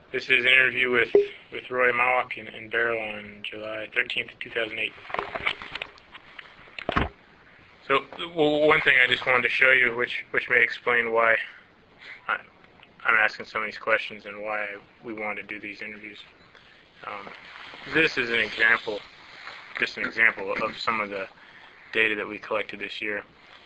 This is an interview with Roy Mawak in Barrow on July 13th, 2008. So, one thing I just wanted to show you, which may explain why I'm asking some of these questions and why we want to do these interviews. This is an example, just an example of some of the data that we collected this year.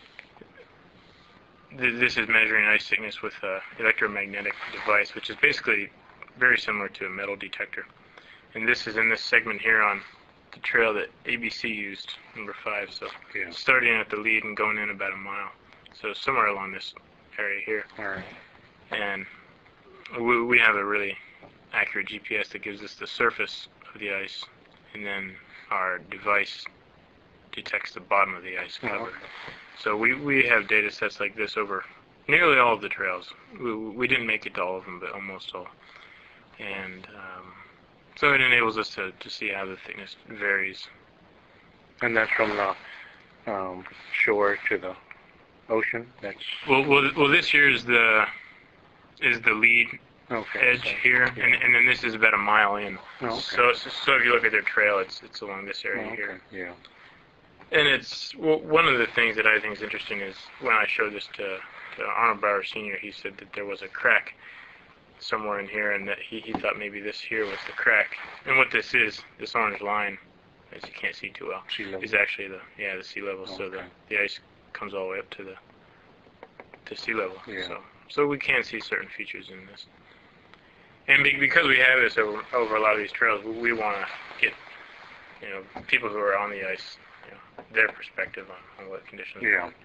This is measuring ice thickness with an electromagnetic device, which is basically very similar to a metal detector. And this is in this segment here on the trail that ABC used, number 5. So starting at the lead and going in about a mile. So somewhere along this area here. All right. And we have a really accurate GPS that gives us the surface of the ice, and then our device detects the bottom of the ice cover. So we have data sets like this over nearly all of the trails. We didn't make it to all of them, but almost all. And so it enables us to see how the thickness varies. And that's from the shore to the ocean. That's well. This here is the lead edge here, yeah. and then this is about a mile in. Okay. So if you look at their trail, it's along this area here. Yeah. And it's one of the things that I think is interesting is when I showed this to Arnold Brower Sr., he said that there was a crack somewhere in here, and that he thought maybe this here was the crack. And what this is, this orange line, as you can't see too well, is actually the sea level. Okay. So the ice comes all the way up to sea level. Yeah. So we can see certain features in this. And because we have this over a lot of these trails, we want to get people who are on the ice, their perspective on what conditions are like.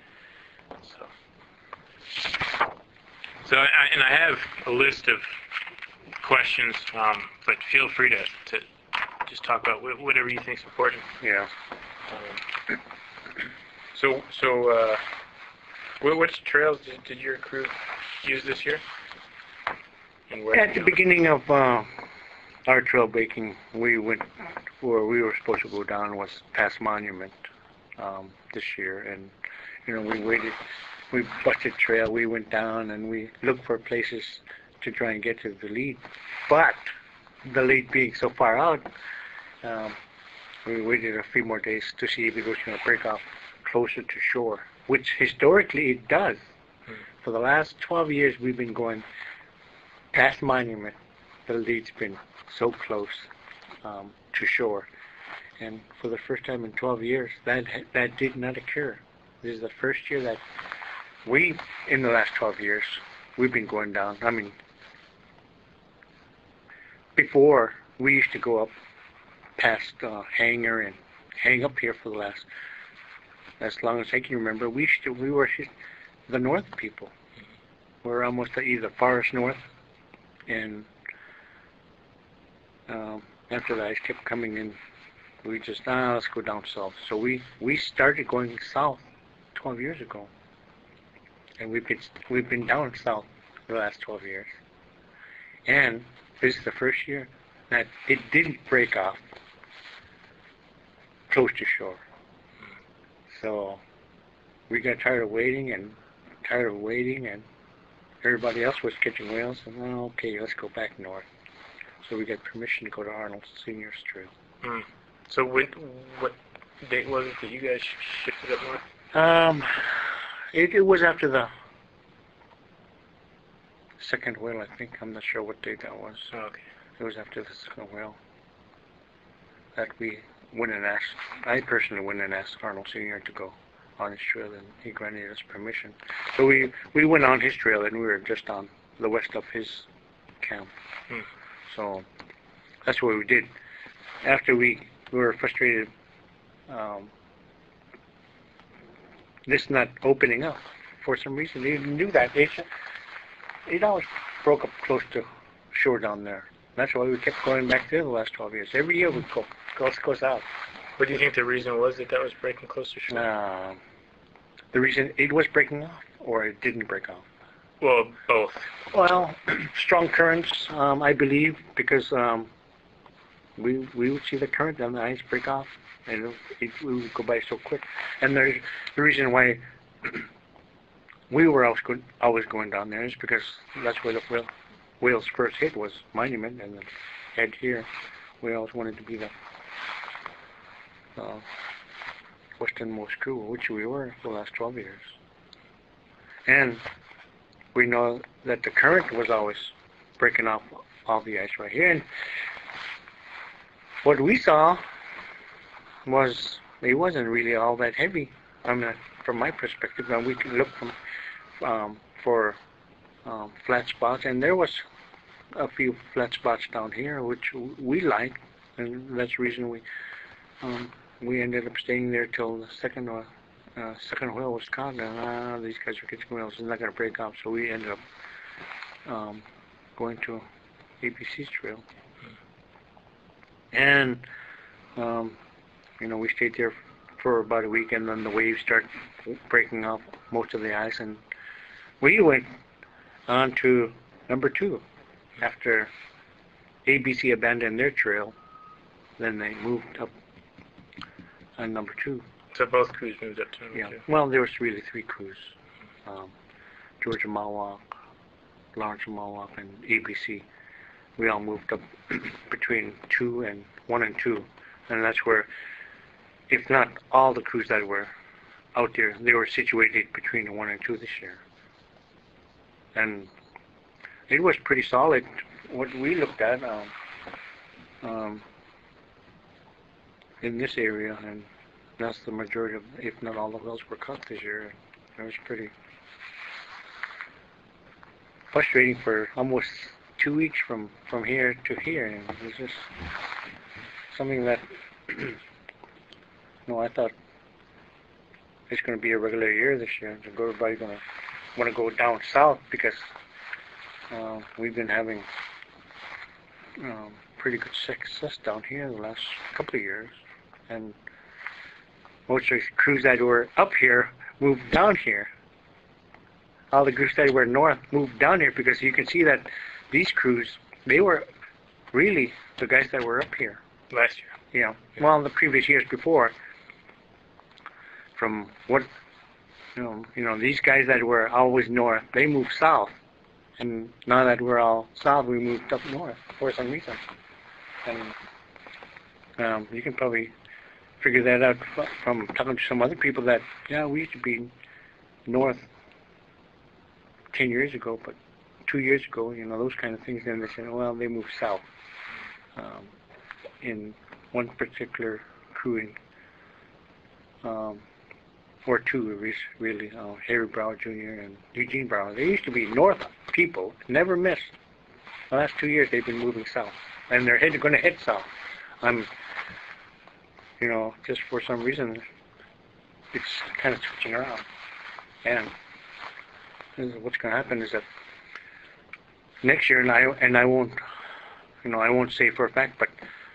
So I have a list of questions, but feel free to just talk about whatever you think is important. Yeah. So which trails did your crew use this year? And where? At the beginning of our trail breaking, we went where we were supposed to go down was past Monument this year, and we waited. We busted trail. We went down and we looked for places to try and get to the lead, but the lead being so far out, we waited a few more days to see if it was going to break off closer to shore, which historically it does. For the last 12 years, we've been going past Monument. The lead's been so close to shore, and for the first time in 12 years, that did not occur. This is the first year that in the last 12 years, we've been going down. I mean, before, we used to go up past Hanger and hang up here for the last, as long as I can remember. We were the north people. We're almost either farthest north, and after the ice kept coming in, we just, let's go down south. So we started going south 12 years ago. And we've been down south the last 12 years. And this is the first year that it didn't break off close to shore. So we got tired of waiting, and everybody else was catching whales, and okay, let's go back north. So we got permission to go to Arnold Sr.'s trail. So what date was it that you guys shifted up north? It was after the second whale, I think. I'm not sure what date that was. Oh, okay. It was after the second whale that we went and asked. I personally went and asked Arnold Sr. to go on his trail, and he granted us permission. So we went on his trail, and we were just on the west of his camp. So that's what we did. After we were frustrated, this not opening up for some reason. They didn't do that. It always broke up close to shore down there. That's why we kept going back there the last 12 years. Every year we'd go south. What do you think the reason was that was breaking close to shore? The reason it was breaking off, or it didn't break off? Well, both. Well, strong currents, I believe, because we would see the current and the ice break off, and it would go by so quick. And the reason why we were always going down there is because that's where the whales first hit was Monument, and then head here. We always wanted to be the westernmost crew, which we were for the last 12 years. And we know that the current was always breaking off all the ice right here. And what we saw was it wasn't really all that heavy. I mean, from my perspective, now we could look for flat spots, and there was a few flat spots down here, which we liked, and that's the reason we ended up staying there till the second whale was caught. And these guys are catching whales; it's not going to break off. So we ended up going to ABC's trail, and we stayed there for about a week, and then the waves started breaking off most of the ice, and we went on to number 2 after ABC abandoned their trail. Then they moved up on number 2. So both crews moved up to number 2? Well, there was really 3 crews. Georgia Mohawk, Lawrence Mohawk, and ABC. We all moved up between 1 and 2. And that's where, if not all the crews that were out there, they were situated between 1 and 2 this year. And it was pretty solid. What we looked at in this area, and that's the majority of, if not all the whales were caught this year. It was pretty frustrating for almost 2 weeks from here to here, and it was just something that I thought it's going to be a regular year this year. Everybody's going to want to go down south because we've been having pretty good success down here the last couple of years, and most of the crews that were up here moved down here. All the crews that were north moved down here because you can see that these crews, they were really the guys that were up here last year. Yeah. Well, the previous years before, from what these guys that were always north, they moved south, and now that we're all south, we moved up north for some reason. And you can probably figure that out from talking to some other people that we used to be north 10 years ago, but 2 years ago, those kind of things. Then they said, well, they moved south. In one particular crewing, or 2 really, Harry Brower Jr. and Eugene Brower. They used to be north people, never missed. The last 2 years they've been moving south, and they're going to head south. Just for some reason, it's kind of switching around. And what's going to happen is that next year, and I won't say for a fact, but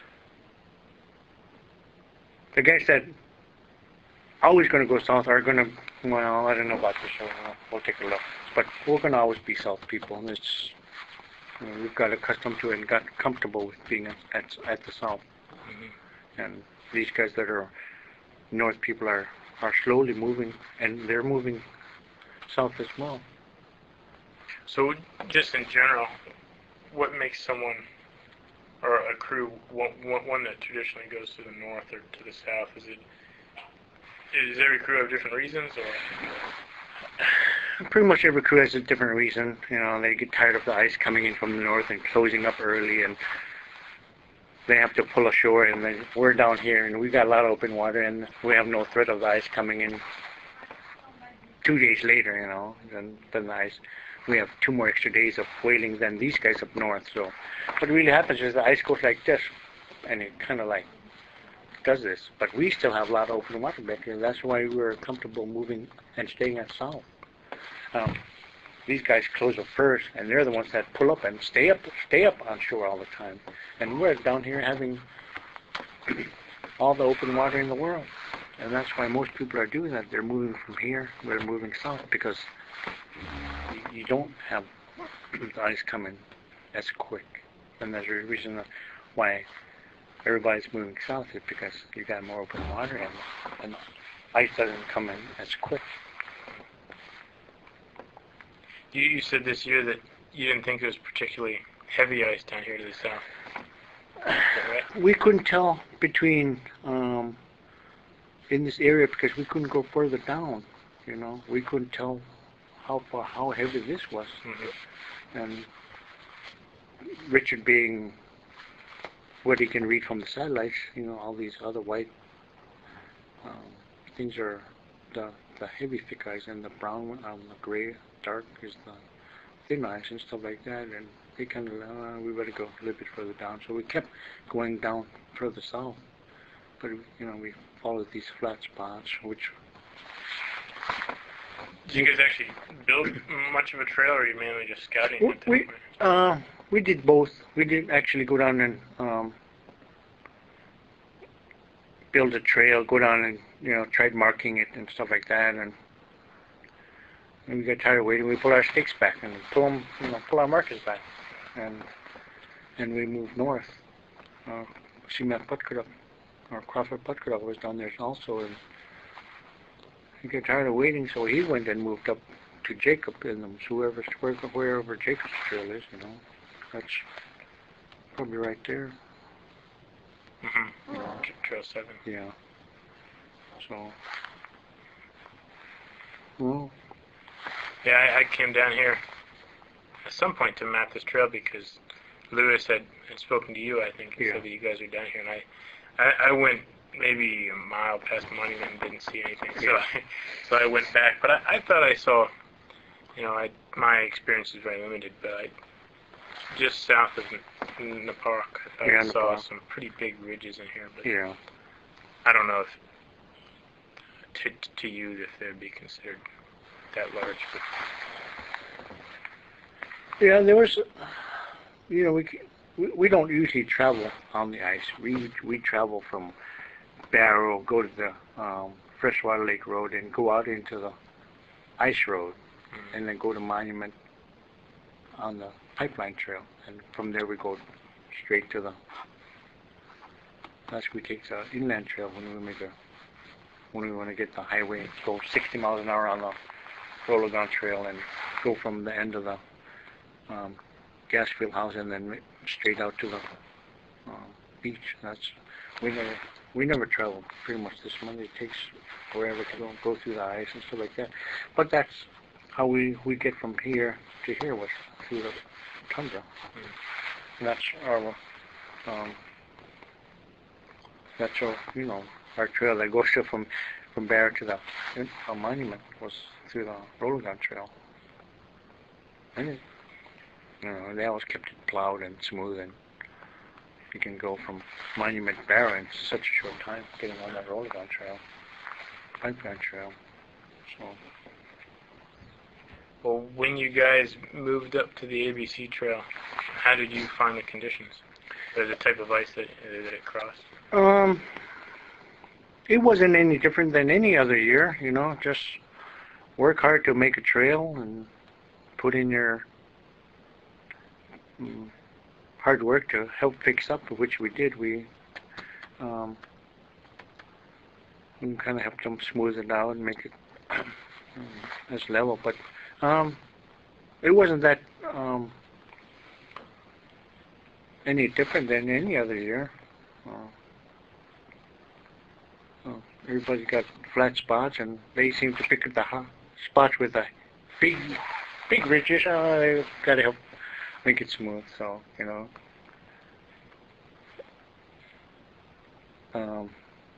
the guys that always going to go south are going to, well, I don't know about this, so we'll take a look. But we're going to always be south people. And it's, we've got accustomed to it and got comfortable with being at the south. Mm-hmm. And these guys that are north people are slowly moving, and they're moving south as well. So just in general, what makes someone or a crew one that traditionally goes to the north or to the south? Is every crew have different reasons, or? Pretty much every crew has a different reason. They get tired of the ice coming in from the north and closing up early, and they have to pull ashore. And then we're down here, and we've got a lot of open water, and we have no threat of the ice coming in 2 days later, than the ice. We have 2 more extra days of whaling than these guys up north. So what really happens is the ice goes like this, and it kind of like does this. But we still have a lot of open water back here. That's why we're comfortable moving and staying at south. These guys close up first, and they're the ones that pull up and stay up on shore all the time. And we're down here having all the open water in the world. And that's why most people are doing that. They're moving from here, they're moving south, because you don't have the ice coming as quick. And there's a reason why everybody's moving south, is because you got more open water, and ice doesn't come in as quick. You said this year that you didn't think it was particularly heavy ice down here to the south. Is that right? We couldn't tell between in this area because we couldn't go further down. You know, we couldn't tell how heavy this was. Mm-hmm. And Richard being what he can read from the satellites, you know, all these other white things are the heavy thick ice, and the brown one, the gray dark is the thin ice and stuff like that. And they kind of, we better go a little bit further down. So we kept going down further south. But, you know, we followed these flat spots, which... Did you guys actually build much of a trail, or are you mainly just scouting at that point? We did both. We did actually go down and build a trail, go down and, you know, tried marking it and stuff like that. And we got tired of waiting. We pulled our stakes back and pull our markers back. And we moved north. Simat Putkadup, or Crawford Putkadup was down there also. And he got tired of waiting, so he went and moved up to Jacob and wherever Jacob's trail is, you know. That's probably right there. Mm-hmm. Trail 7. Yeah. So, well. Yeah, I came down here at some point to map this trail because Lewis had spoken to you, I think, and said that you guys are down here, and I went maybe a mile past Monument and didn't see anything, so I went back. But I thought I saw, you know, my experience is very limited, but just south of Napark, I thought I saw some pretty big ridges in here. But yeah. I don't know if to you if they'd be considered that large. But Yeah, there was, you know, we don't usually travel on the ice. We travel from Barrow, go to the Freshwater Lake Road, and go out into the ice road, and then go to Monument on the pipeline trail, and from there we go straight to we take the inland trail when we want to get the highway, go 60 miles an hour on the Rollagon Trail and go from the end of the Gasfield House and then straight out to the beach. We never travel pretty much this month. It takes forever to go through the ice and stuff like that. But that's how we get from here to here, was through the tundra. And that's our you know, our trail that goes from Bear to the Monument was through the Rollagon Trail. And you know, they always kept it plowed and smooth, and you can go from Monument to Bear in such a short time getting on that Rollagon Trail, pipeline trail. So. Well, when you guys moved up to the ABC Trail, how did you find the conditions? Or the type of ice that it crossed? It wasn't any different than any other year, you know, just work hard to make a trail and put in your hard work to help fix up, which we did. We kind of helped them smooth it out and make it as level, but it wasn't that any different than any other year. Everybody got flat spots, and they seem to pick up the spots with the big ridges. They got to help make it smooth. So, you know,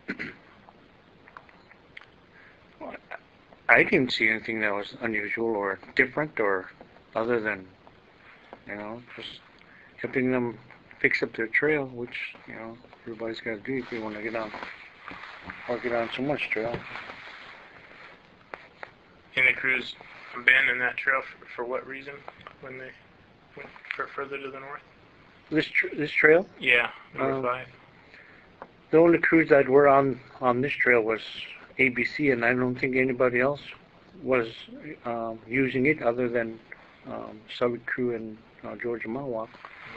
I didn't see anything that was unusual or different, or other than, you know, just helping them fix up their trail, which, you know, everybody's got to do if you want to get on someone's trail. And the crews abandoned that trail for what reason when they went further to the north? This trail? Yeah, number 5. The only crews that were on this trail was ABC, and I don't think anybody else was using it other than Summit Crew and Georgia Mawak.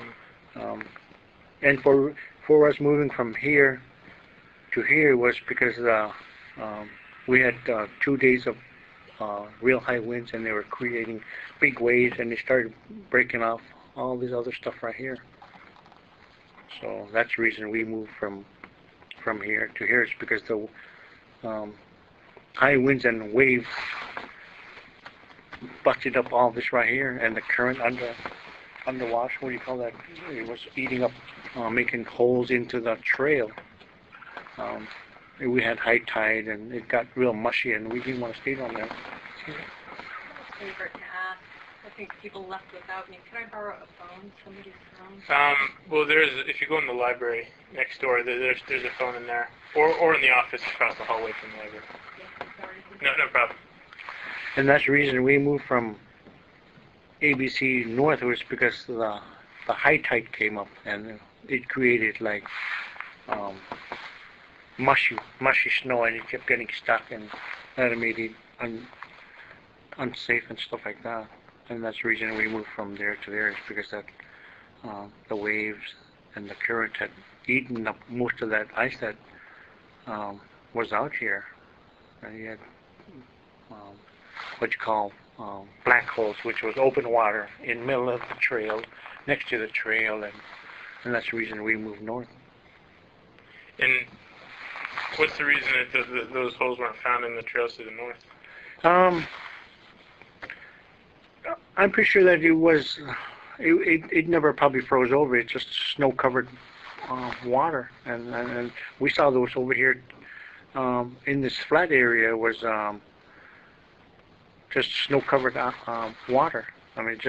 And for us moving from here to here was because we had 2 days of real high winds, and they were creating big waves, and they started breaking off all this other stuff right here. So that's the reason we moved from here to here. It's because the high winds and waves busted up all this right here, and the current underwash, what do you call that? It was eating up, making holes into the trail. We had high tide, and it got real mushy, and we didn't want to stay down there. Favorite to ask. I think people left without me. Could I borrow a phone? Somebody's phone? Well, if you go in the library next door, there's a phone in there, or in the office across the hallway from the library. Yeah, sorry. No problem. And that's the reason we moved from ABC north, was because the high tide came up, and it created like mushy snow, and it kept getting stuck, and that made it unsafe and stuff like that. And that's the reason we moved from there to there, is because that the waves and the current had eaten up most of that ice that was out here. And you had what you call black holes, which was open water in the middle of the trail, next to the trail, and that's the reason we moved north. And what's the reason that those holes weren't found in the trails to the north? I'm pretty sure that it never probably froze over. It's just snow-covered water, and we saw those over here in this flat area was just snow-covered water. I mean,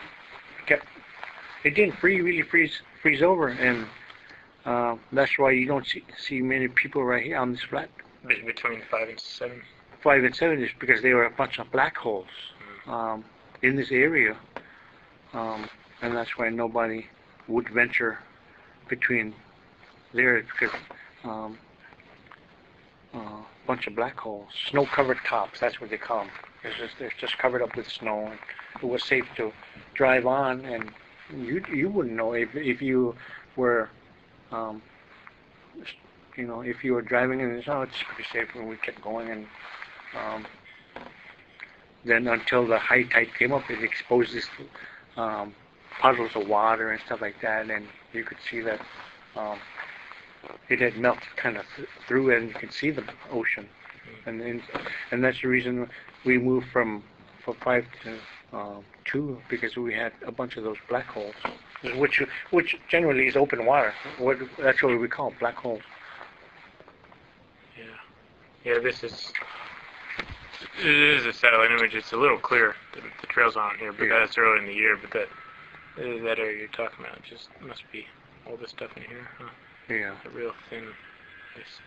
it didn't really freeze over, and that's why you don't see many people right here on this flat. Between 5 and 7. 5 and 7 is because they were a bunch of black holes in this area, and that's why nobody would venture between there, because bunch of black holes, snow-covered tops. That's what they call them. They're just covered up with snow, and it was safe to drive on, and you wouldn't know if you were, if you were driving and it's pretty safe, and we kept going, and then until the high tide came up, it exposed this puddles of water and stuff like that, and you could see that it had melted kind of through it, and you could see the ocean, and that's the reason we moved from 5 to 2, because we had a bunch of those black holes, which generally is open water. That's what we call black holes. Yeah, it is a satellite image. It's a little clear. The trails aren't here, but that's early in the year. But that area you're talking about just must be all this stuff in here, huh? Yeah. A real thin ice.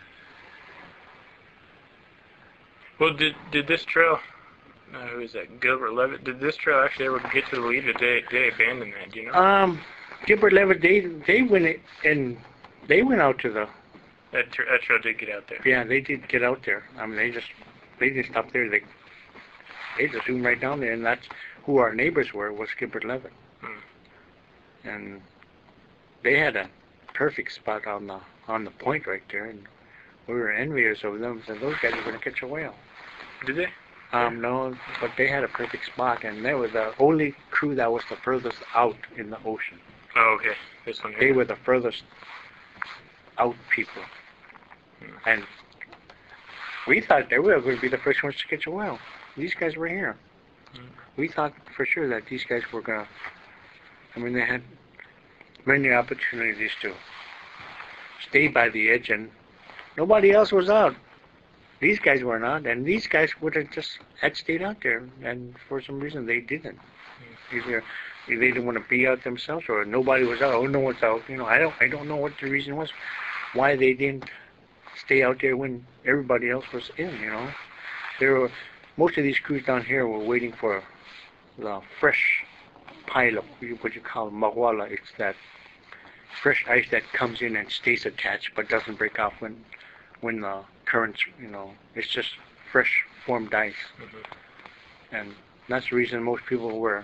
Well, did this trail? Who is that? Gilbert Levitt. Did this trail actually ever get to the lead? Or did they abandon that? Do you know? Gilbert Levitt. They went out to the. That trail did get out there. Yeah, they did get out there. I mean, they didn't stop there. They just zoomed right down there, and that's who our neighbors was Gilbert Levitt. And they had a perfect spot on the point right there, and we were envious of them. Said those guys are going to catch a whale. Did they? No, but they had a perfect spot, and they were the only crew that was the furthest out in the ocean. Oh, okay. This one here. They were the furthest out people, and we thought they were going to be the first ones to catch a whale. These guys were here. We thought for sure that these guys were going to. I mean, they had many opportunities to stay by the edge, and nobody else was out. These guys were not, and these guys would have just had stayed out there, and for some reason they didn't. Either they didn't want to be out themselves, or nobody was out. Oh, no one's out. I don't know what the reason was, why they didn't stay out there when everybody else was in. Most of these crews down here were waiting for the fresh pile of what you call mawala. It's that fresh ice that comes in and stays attached but doesn't break off when the currents, it's just fresh formed ice. And that's the reason most people were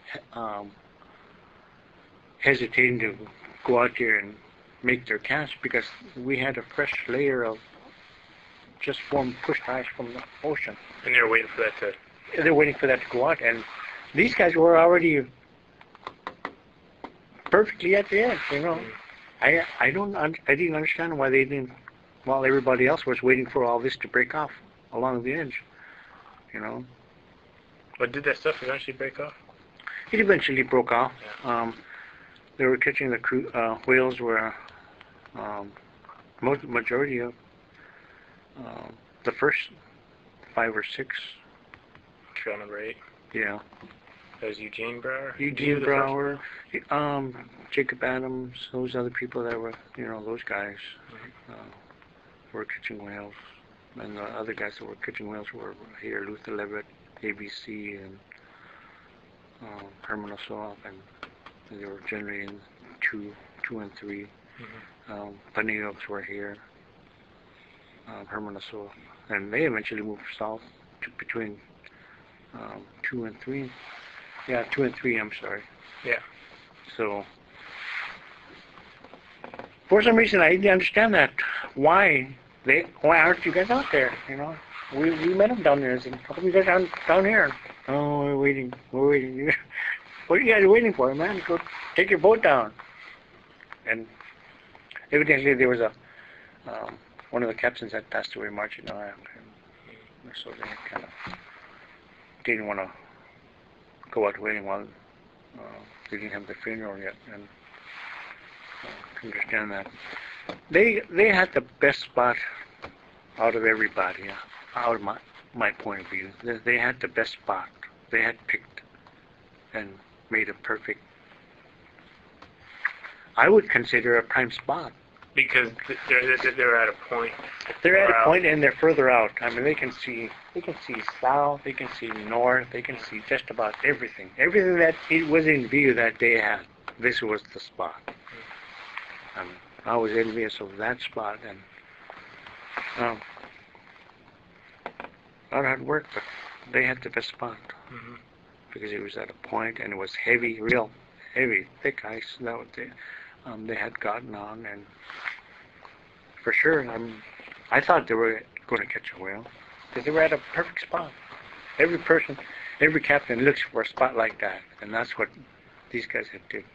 hesitating to go out there and make their casts, because we had a fresh layer of just formed pushed ice from the ocean. And they were waiting for that to they're waiting for that to go out, and these guys were already perfectly at the edge, you know. I didn't understand why they didn't, while everybody else was waiting for all this to break off along the edge, you know. But did that stuff eventually break off? It eventually broke off. Yeah. They were catching the whales were majority of the first 5 or 6. Trail number 8. Yeah. That was Eugene Brower? Eugene Brower, Jacob Adams, those other people that were, you know, those guys were catching whales. And the other guys that were catching whales were here, Luther Levitt, ABC, and Herman Ossoff, and they were generally in 2 and 3. Panigos were here, Herman Ossoff, and they eventually moved south to between 2 and 3. Yeah, 2 and 3, I'm sorry. Yeah. So, for some reason, I didn't understand that. Why aren't you guys out there, you know? We met them down there. I said, how come you guys aren't down here? Oh, we're waiting. What are you guys waiting for, man? Go take your boat down. And evidently there was one of the captains that passed away March and so they kind of didn't want to go out waiting while they didn't have the funeral yet. And I understand that. They had the best spot out of everybody, out of my point of view. They had the best spot. They had picked and made a perfect, I would consider a prime spot. Because they're at a point. They're at a point and they're further out. I mean, they can see south, they can see north, they can see just about everything. Everything that it was in view that they had, this was the spot. I was envious of that spot, and I had work, but they had the best spot because it was at a point and it was heavy, real heavy, thick ice that they had gotten on, and for sure, I thought they were going to catch a whale because they were at a perfect spot. Every person, every captain looks for a spot like that, and that's what these guys had did.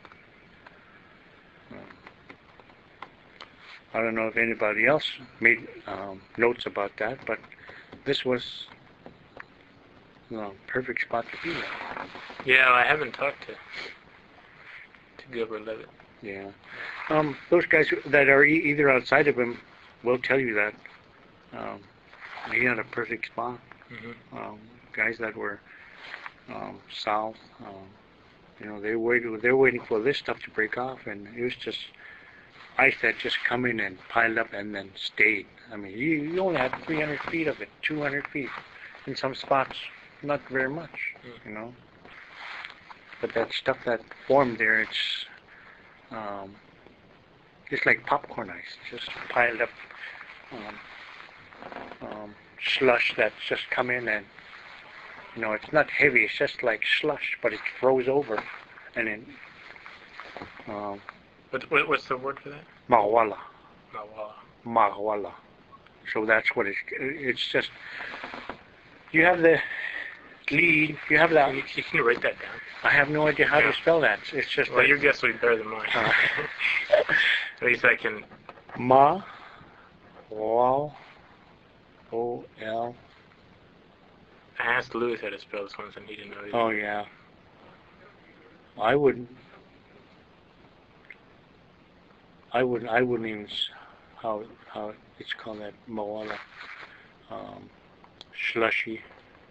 I don't know if anybody else made notes about that, but this was the perfect spot to be at. Yeah, I haven't talked to Gilbert Levitt. Yeah. Those guys that are either outside of him will tell you that he had a perfect spot. Guys that were south, you know, they're waiting for this stuff to break off, and it was just ice that just come in and piled up and then stayed. I mean, you only had 300 feet of it, 200 feet. In some spots, not very much, you know. But that stuff that formed there, it's like popcorn ice, just piled up slush that's just come in, and you know, it's not heavy, it's just like slush, but it froze over, and then what's the word for that? Magwala. Mawala. Magwala. So that's what it's just, you have the lead, you have that. You can write that down. I have no idea how to spell that. It's just well, your guess will be better than mine. At least I can. O-L. I asked Lewis how to spell this once, and he didn't know either. Oh yeah. I wouldn't even how it's called, that Moala, slushy,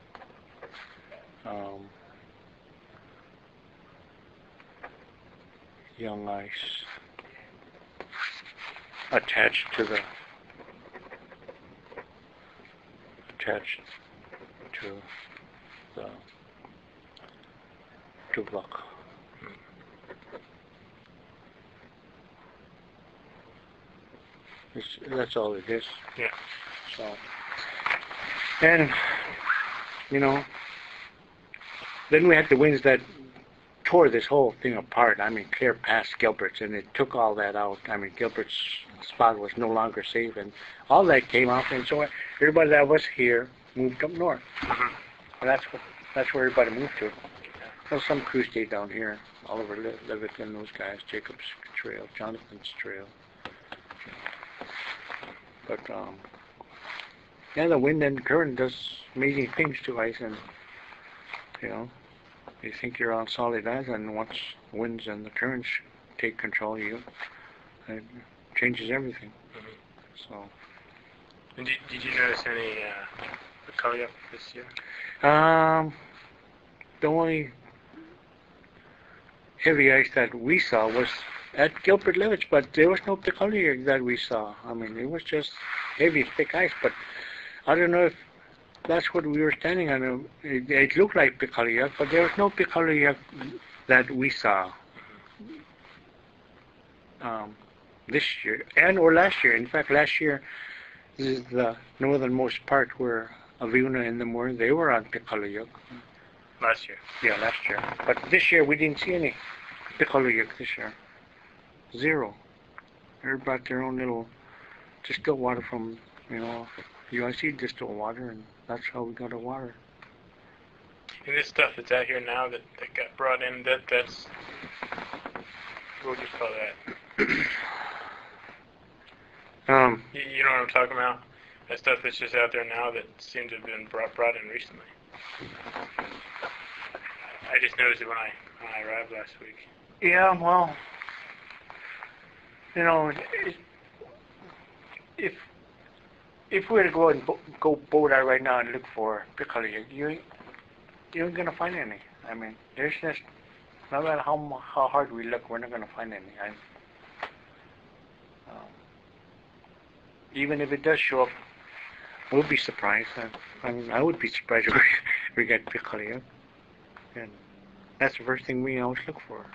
young ice attached to the tuvok. That's all it is. Yeah. So, and you know, then we had the winds that tore this whole thing apart. I mean, clear past Gilbert's, and it took all that out. I mean, Gilbert's spot was no longer safe, and all that came out, and so everybody that was here moved up north. And That's where everybody moved to. Well, some crew stayed down here. Oliver Levick and those guys, Jacob's Trail, Jonathan's Trail. But yeah, the wind and current does amazing things to ice, and you know, you think you're on solid ice, and once the winds and the currents take control of you, it changes everything. Mm-hmm. So. And did you notice any Picalia this year? The only heavy ice that we saw was at Gilbert Levitch, but there was no Picalia that we saw. I mean, it was just heavy, thick ice, but I don't know if that's what we were standing on. It looked like Picalia, but there was no Picalia that we saw this year, and or last year. In fact, last year, this is the northernmost part where Aviuna and them were. They were on Picalia. Last year. Yeah, last year. But this year we didn't see any Picalia this year. Zero. They brought their own little distilled water from, UIC distilled water, and that's how we got our water. And this stuff that's out here now that got brought in, that's, what would you call that? You know what I'm talking about? That stuff that's just out there now that seemed to have been brought in recently. I just noticed it when I arrived last week. Yeah, well, if we were to go out and go boat out right now and look for Picalia, you ain't gonna find any. I mean, there's just, no matter how hard we look, we're not gonna find any. Even if it does show up, we'll be surprised. I would be surprised if we get Picalia. And that's the first thing we always look for.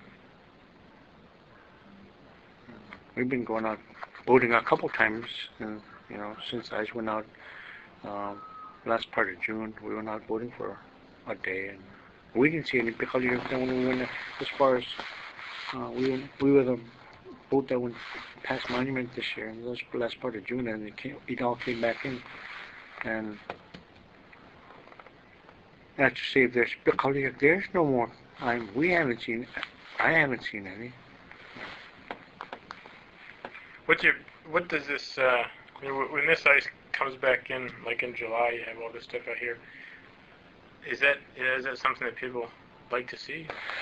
We've been going out boating a couple times, since I went out last part of June. We went out boating for a day, and we didn't see any Picalia when we went as far as we were the boat that went past Monument this year. That was the last part of June, and it all came back in. And not to say if there's Picalia, there's no more. I haven't seen any. What does this, when this ice comes back in, like in July, you have all this stuff out here, is that something that people like to see?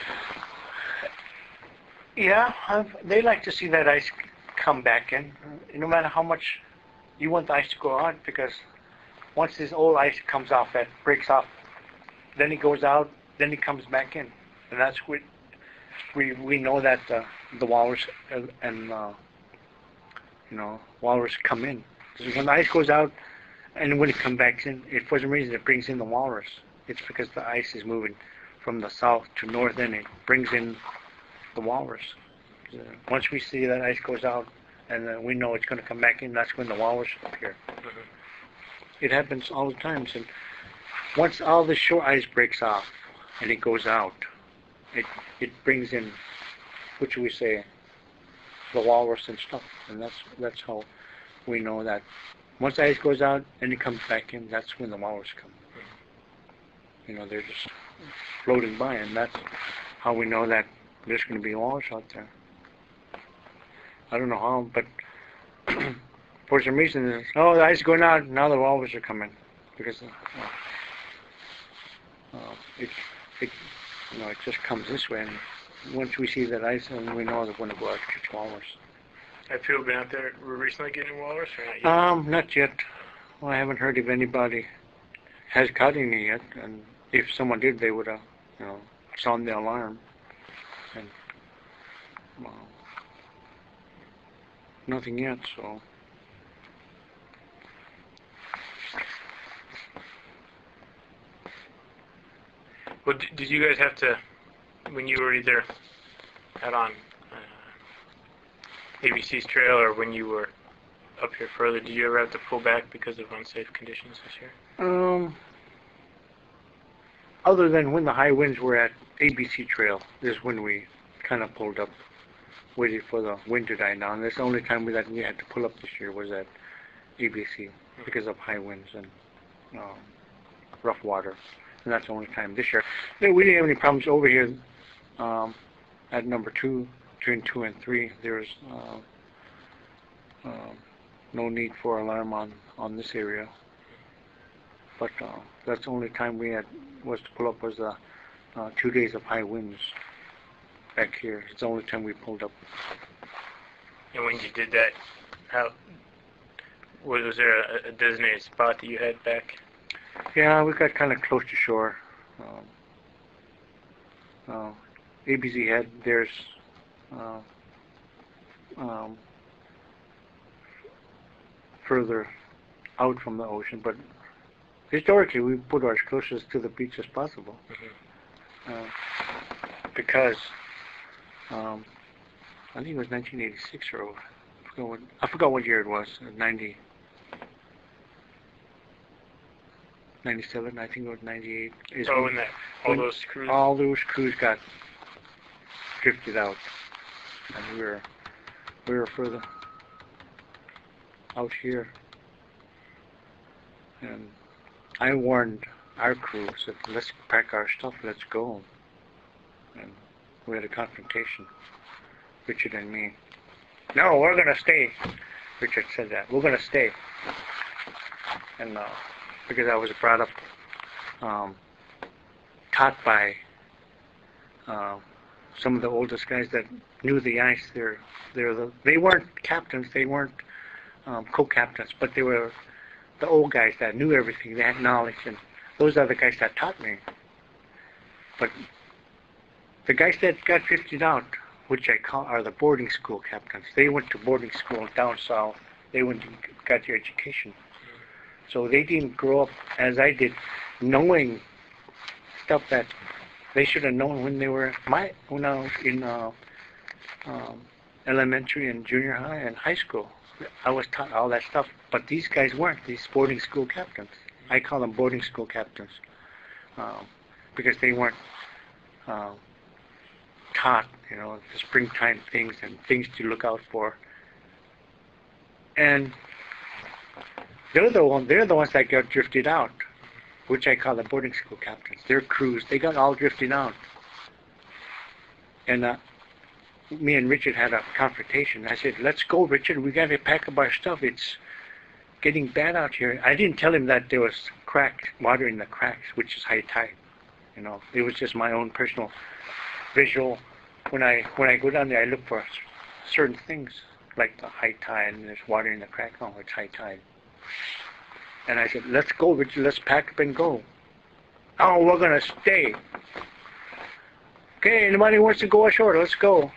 Yeah, they like to see that ice come back in, no matter how much you want the ice to go out, because once this old ice comes off, that breaks off, then it goes out, then it comes back in, and that's what we know that the walrus and walrus come in. Because when the ice goes out and when it comes back in, for some reason it brings in the walrus. It's because the ice is moving from the south to north, and it brings in the walrus. Once we see that ice goes out and we know it's going to come back in, that's when the walrus appear. Mm-hmm. It happens all the time. And once all the shore ice breaks off and it goes out, it brings in, what should we say, the walrus and stuff. And that's how we know that once the ice goes out and it comes back in, that's when the walrus come. They're just floating by, and that's how we know that there's going to be walrus out there. I don't know how, but for some reason, the ice is going out, now the walrus are coming, because it just comes this way, and once we see that ice, then we know that we're going to go out to catch walrus. Have people been out there recently getting walrus, or not yet? Not yet. Well, I haven't heard if anybody has caught any yet, and if someone did, they would have, sound the alarm. And nothing yet, so. Well, did you guys have to, when you were either out on ABC's trail or when you were up here further, did you ever have to pull back because of unsafe conditions this year? Other than when the high winds were at ABC Trail, is when we kind of pulled up, waited for the wind to die down. That's the only time we had to pull up this year was at ABC because of high winds and rough water. And that's the only time this year. We didn't have any problems over here at number 2, between 2 and 3. There's no need for alarm on this area. But that's the only time we had was to pull up was 2 days of high winds back here. It's the only time we pulled up. And when you did that, how was there a designated spot that you had back? Yeah, we got kind of close to shore. ABZ Head, there's further out from the ocean, but historically we put ours closest to the beach as possible. Because I think it was 1986 or I forgot what year it was. 97, I think it was 98. Oh, when those crews? All those crews got drifted out, and we were further out here. And I warned our crew, said, let's pack our stuff, let's go. And we had a confrontation, Richard and me. No, we're going to stay. Richard said that. We're going to stay. And because I was brought up, taught by some of the oldest guys that knew the ice. They weren't captains, they weren't co-captains, but they were the old guys that knew everything, they had knowledge, and those are the guys that taught me. But the guys that got drifted out, which I call are the boarding school captains, they went to boarding school down south. They went and got their education. So they didn't grow up as I did, knowing stuff that they should have known when they were when I was in elementary and junior high and high school. I was taught all that stuff, but these guys weren't. These boarding school captains. I call them boarding school captains because they weren't taught, the springtime things and things to look out for. And they're the ones that got drifted out, which I call the boarding school captains. Their crews, they got all drifted out. And me and Richard had a confrontation. I said, let's go, Richard. We got to pack up our stuff. It's getting bad out here. I didn't tell him that there was water in the cracks, which is high tide. It was just my own personal visual. When I go down there, I look for certain things, like the high tide, and there's water in the crack. Oh, it's high tide. And I said, let's go, Richard, let's pack up and go. Oh, we're going to stay. Okay, anybody wants to go ashore, let's go.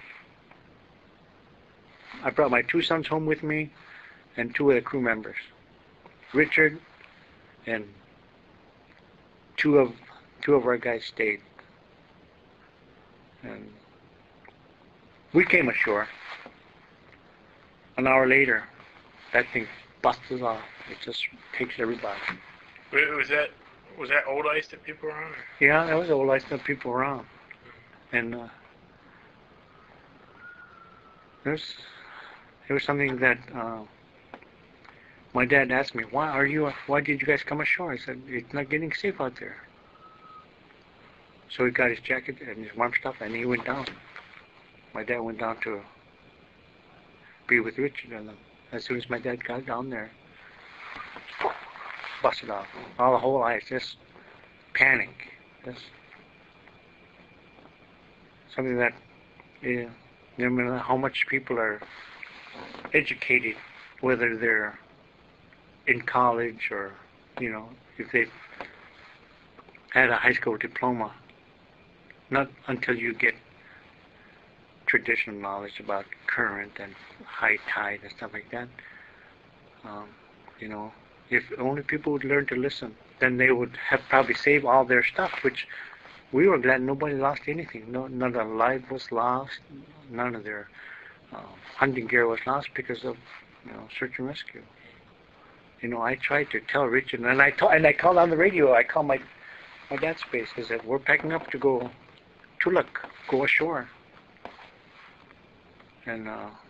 I brought my 2 sons home with me and 2 of the crew members. Richard and 2 of our guys stayed. And we came ashore. An hour later, that thing busted off. It just takes everybody. Was that old ice that people were on? Or? Yeah, that was old ice that people were on. And it was something that my dad asked me, why did you guys come ashore? I said, it's not getting safe out there. So he got his jacket and his warm stuff and he went down. My dad went down to be with Richard, and as soon as my dad got down there, busted off. All the whole ice, just panic. Just something that, no matter how much people are educated, whether they're in college or, if they've had a high school diploma, not until you get traditional knowledge about current and high tide and stuff like that. If only people would learn to listen, then they would have probably saved all their stuff, which we were glad nobody lost anything. None of their life was lost. None of their hunting gear was lost because of search and rescue. I tried to tell Richard, and I called on the radio. I called my dad's base. I said, we're packing up to go Tuluk, go ashore. And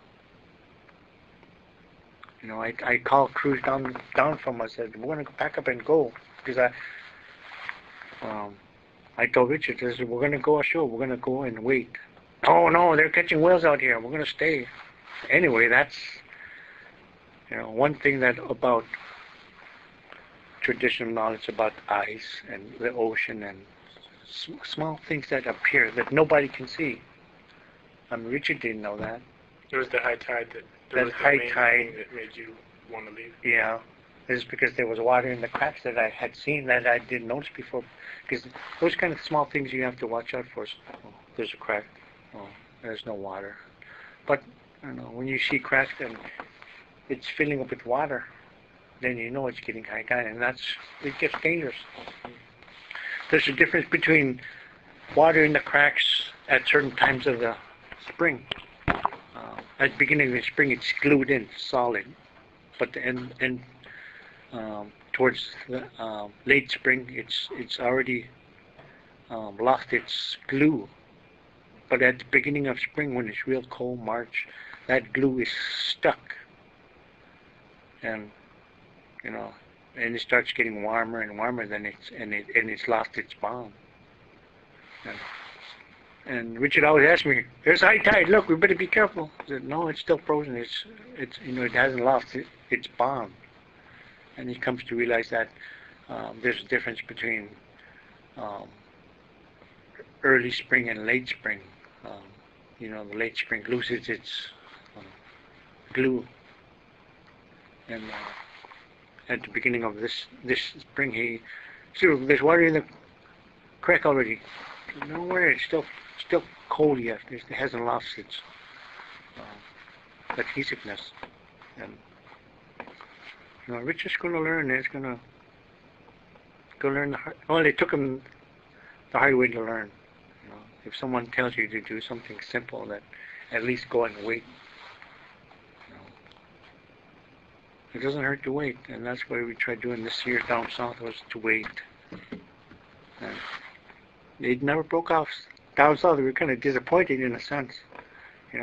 I called crews down from us. I said, we're going to pack up and go, because I told Richard, I said, we're going to go ashore. We're going to go and wait. Oh, no, they're catching whales out here. We're going to stay. Anyway, that's, one thing that about traditional knowledge about ice and the ocean and small things that appear that nobody can see. Richard didn't know that. It was the high tide That high tide that made you want to leave. Yeah, it's because there was water in the cracks that I had seen that I didn't notice before. Because those kind of small things you have to watch out for. Oh, there's a crack. Oh, there's no water. But when you see cracks and it's filling up with water, then you know it's getting high tide, and it gets dangerous. There's a difference between water in the cracks at certain times of the spring. At the beginning of the spring, it's glued in, solid. But towards the late spring, it's already lost its glue. But at the beginning of spring, when it's real cold, March, that glue is stuck. And and it starts getting warmer and warmer, then it's lost its bond. And Richard always asks me, "There's high tide. Look, we better be careful." I said, "No, it's still frozen. It's it hasn't lost its bond." And he comes to realize that there's a difference between early spring and late spring. The late spring loses its glue, and at the beginning of this spring, he said, "There's water in the crack already." No worry, it's still cold yet. It hasn't lost its adhesiveness. And Richard's going to learn. He's going to go learn the hard. Well, it took him the hard way to learn. If someone tells you to do something simple, that at least go and wait. It doesn't hurt to wait, and that's what we tried doing this year down south, was to wait. And it never broke off. Down south, we were kind of disappointed in a sense, We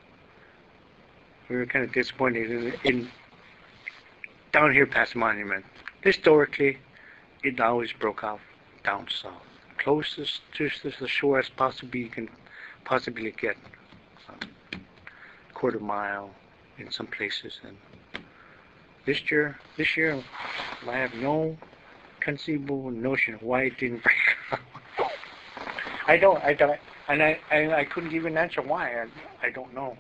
were kind of disappointed in down here past Monument. Historically, it always broke off down south, closest to the shore as possibly you can possibly get, quarter mile in some places. And this year, I have no conceivable notion of why it didn't break off. I don't, and I couldn't even answer why. I don't know.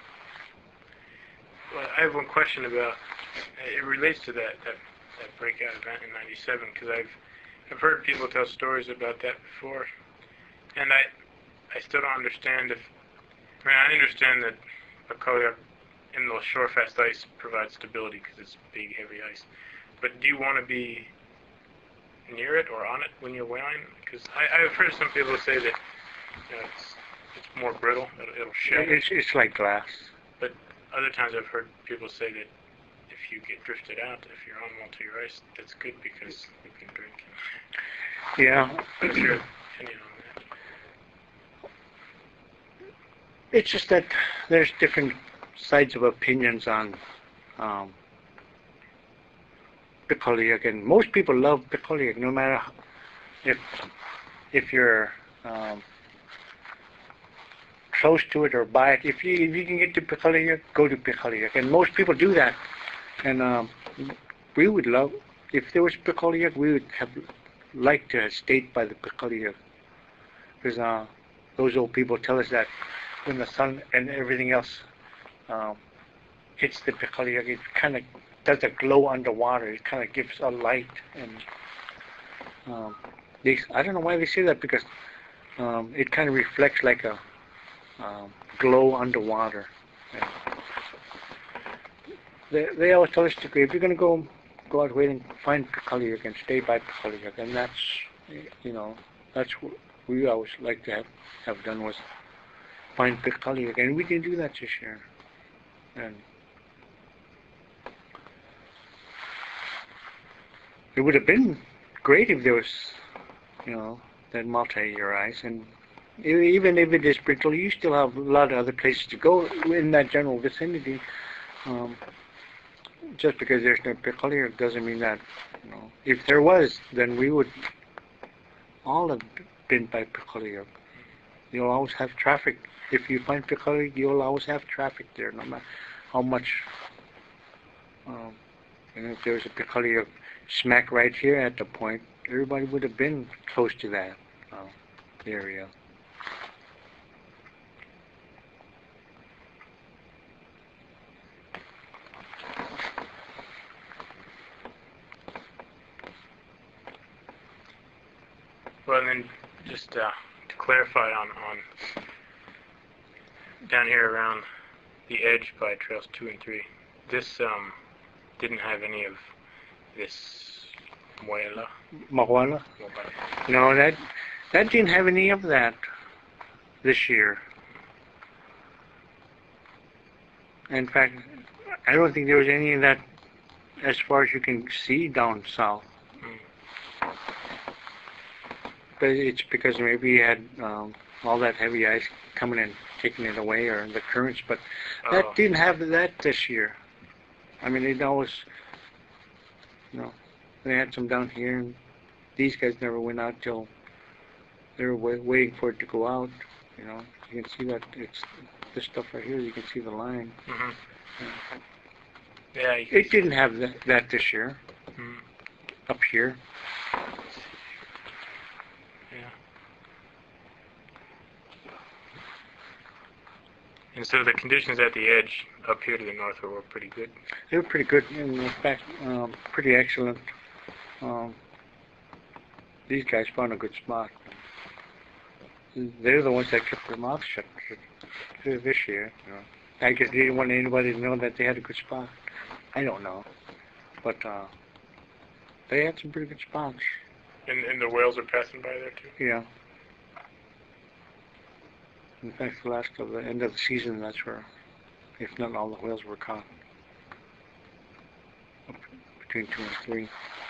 Well, I have one question about, it relates to that breakout event in '97, because I've heard people tell stories about that before, and I still don't understand I understand that Picolia in the shore-fast ice provides stability because it's big, heavy ice, but do you want to be near it or on it when you're whaling? Because I've heard some people say that it's more brittle, it'll shatter. It's like glass. But other times I've heard people say that if you get drifted out, if you're on multi-year ice, that's good because you can drink. Yeah. What's your opinion on that? It's just that there's different sides of opinions on Picolia, and most people love Picolia, no matter if you're close to it or by it. If you can get to Picolia, go to Picolia, and most people do that. And we would love, if there was Picolia, we would have liked to have stayed by the Picolia, because those old people tell us that when the sun and everything else hits the Picolia, it kind of does a glow underwater. It kind of gives a light, and I don't know why they say that, because it kind of reflects like a glow underwater. And they always tell us to, if you're going to go out waiting, find Picolia and stay by Picolia, and that's what we always like to have done, was find Picolia, and we didn't do that this year. And it would have been great if there was, that multi-year ice, and even if it is brittle, you still have a lot of other places to go in that general vicinity. Just because there's no Picolia doesn't mean that, if there was, then we would all have been by Picolia. You'll always have traffic. If you find Picolia, you'll always have traffic there, no matter how much. And if there was a Picolia smack right here at the point, everybody would have been close to that area. Well, and then just to clarify on down here around the edge by trails 2 and 3, this didn't have any of this muela. Mahuala? No, that didn't have any of that this year. In fact, I don't think there was any of that as far as you can see down south. But it's because maybe you had all that heavy ice coming in, taking it away, or the currents. But that didn't have that this year. I mean, it always, they had some down here, and these guys never went out till they were waiting for it to go out. You can see that it's this stuff right here. You can see the line. Mm-hmm. Yeah. It didn't have that this year. Mm-hmm. Up here. And so the conditions at the edge up here to the north were pretty good? They were pretty good. In fact, pretty excellent. These guys found a good spot. They're the ones that kept their mouths shut this year. I guess they didn't want anybody to know that they had a good spot. I don't know. But they had some pretty good spots. And the whales are passing by there too? Yeah. In fact, the end of the season, that's where, if not all the whales were caught. Between 2 and 3.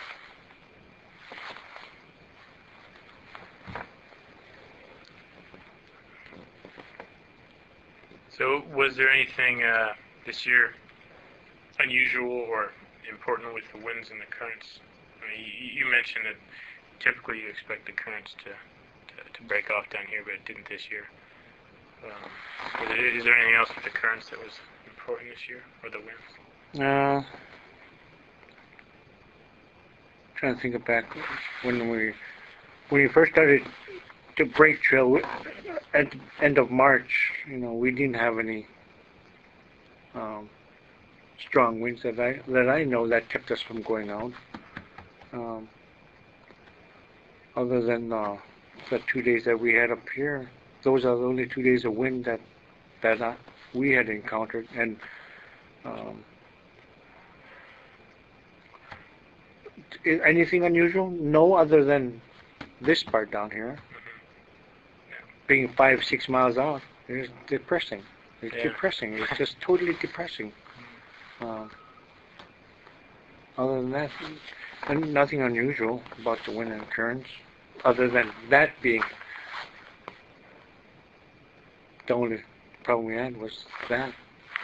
So, was there anything this year unusual or important with the winds and the currents? I mean, you mentioned that typically you expect the currents to break off down here, but it didn't this year. Is there anything else with the currents that was important this year, or the winds? Trying to think back when we first started to break trail at the end of March. We didn't have any strong winds that I know that kept us from going out. Other than the 2 days that we had up here. Those are the only 2 days of wind that we had encountered, and anything unusual? No, other than this part down here, being 5-6 miles out. It's depressing. It's depressing. It's just totally depressing. Other than that, nothing unusual about the wind and currents, other than that being. The only problem we had was that.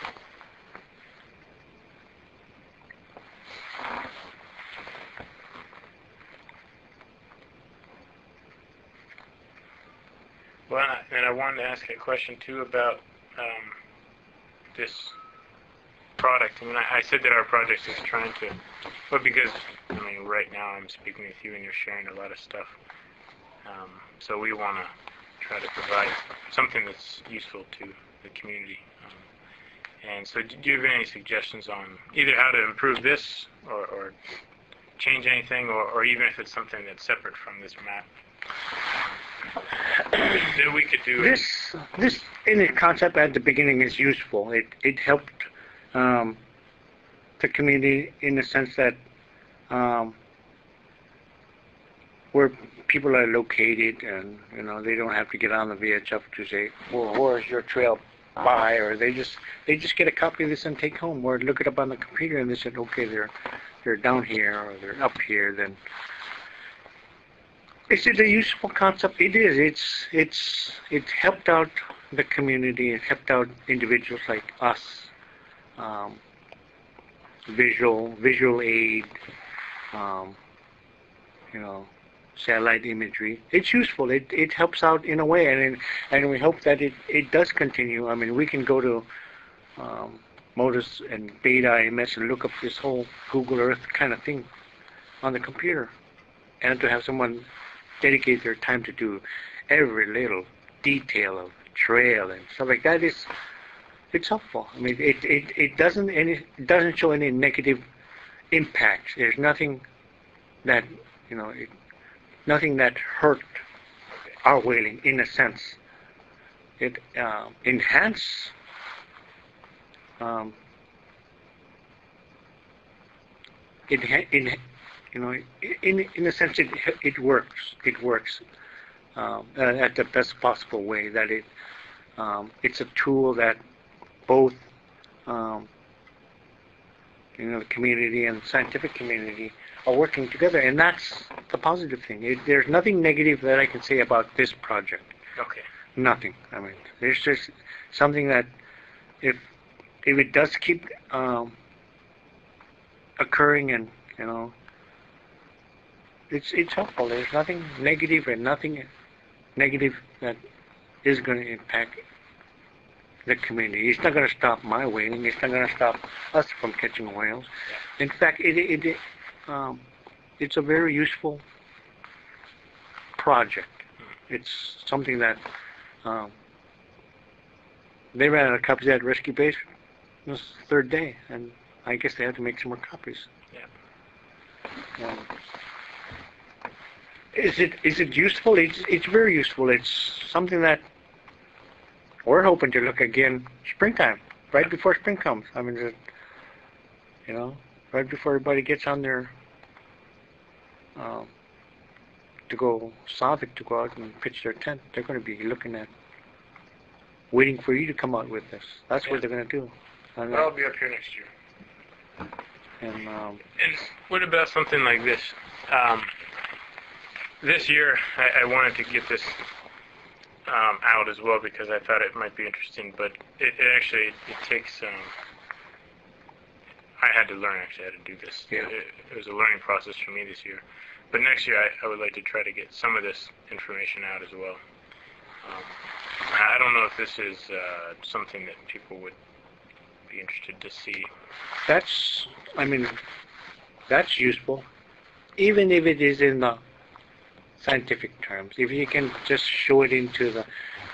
Well, and I wanted to ask a question too about this product. I mean, I said that our project is trying to, but because right now I'm speaking with you and you're sharing a lot of stuff, so we want to try to provide something that's useful to the community. And so do you have any suggestions on either how to improve this or change anything, or even if it's something that's separate from this map that we could do? This in its concept at the beginning is useful. It helped the community in the sense that where people are located, and they don't have to get on the VHF to say, well, where's your trail by, or they just get a copy of this and take home, or look it up on the computer and they said, okay, they're down here or they're up here. Then is it a useful concept? It is. It helped out the community. It helped out individuals like us. Visual aid. satellite imagery. It's useful. It helps out in a way, and we hope that it does continue. I mean, we can go to Modus and Beta IMS and look up this whole Google Earth kind of thing on the computer, and to have someone dedicate their time to do every little detail of trail and stuff like that it's helpful. I mean, it doesn't show any negative impacts. There's nothing that nothing that hurt our whaling in a sense. It enhance in a sense it works. It works at the best possible way. That it's a tool that both the community and scientific community are working together, and that's the positive thing. There's nothing negative that I can say about this project. Okay. Nothing. I mean, there's just something that if it does keep occurring, and it's helpful. There's nothing negative and nothing negative that is going to impact the community. It's not going to stop my whaling. It's not going to stop us from catching whales. In fact, it's a very useful project. It's something that they ran out of copies at Rescue Base this third day, and I guess they had to make some more copies. Yeah. Is it useful? It's very useful. It's something that we're hoping to look again springtime, right before spring comes. I mean, right before everybody gets on their to go Slavic to go out and pitch their tent. They're going to be looking at waiting for you to come out with this. That's what they're going to do. And, I'll be up here next year. And And what about something like this? This year, I wanted to get this out as well because I thought it might be interesting, but it actually takes. I had to learn actually how to do this. Yeah. It was a learning process for me this year. But next year, I would like to try to get some of this information out as well. I don't know if this is something that people would be interested to see. that's useful, even if it is in the scientific terms. If you can just show it into the,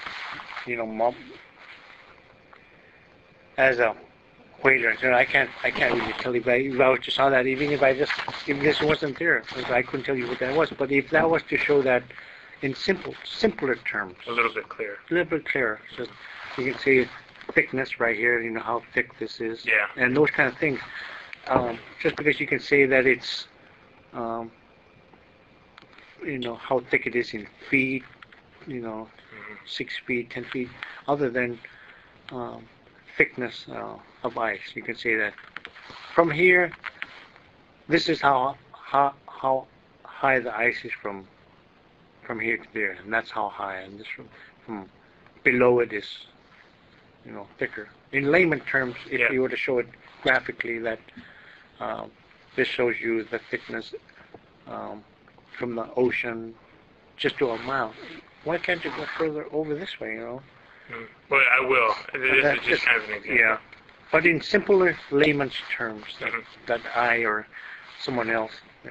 as a waiter, I can't really tell you. If I just saw that, even if this wasn't there, I couldn't tell you what that was. But if that was to show that in simpler terms, A little bit clearer. a little bit clearer, so you can see thickness right here. How thick this is, Yeah. and those kind of things. Just because you can say that it's, how thick it is in feet, 6 feet, 10 feet, other than thickness of ice. You can say that from here, this is how high the ice is from here to there, and that's how high, and this from below it is, thicker. In layman terms, if you were to show it graphically, that this shows you the thickness from the ocean just to a mile. Why can't you go further over this way, Well, I will. This is just kind of an example. Yeah, but in simpler layman's terms, Mhm. that I or someone else,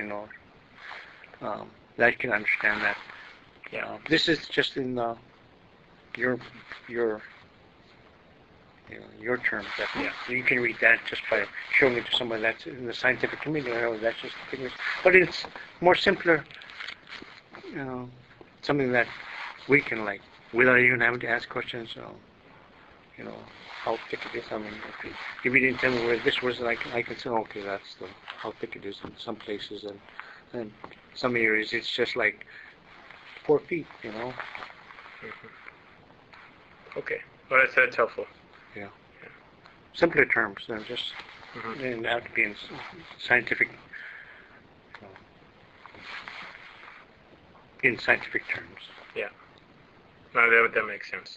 that can understand that. Yeah. This is just in your terms. That you can read that just by showing it to someone that's in the scientific community. That's just the thickness. But it's more simpler, something that we can like, without even having to ask questions. How thick it is. I mean, if you didn't tell me where this was, I can say, okay, that's how thick it is in some places, and some areas it's just like 4 feet. Okay. Well, that's helpful. Simpler terms than just, Mhm. and have to be in scientific, terms. Yeah. No, that makes sense.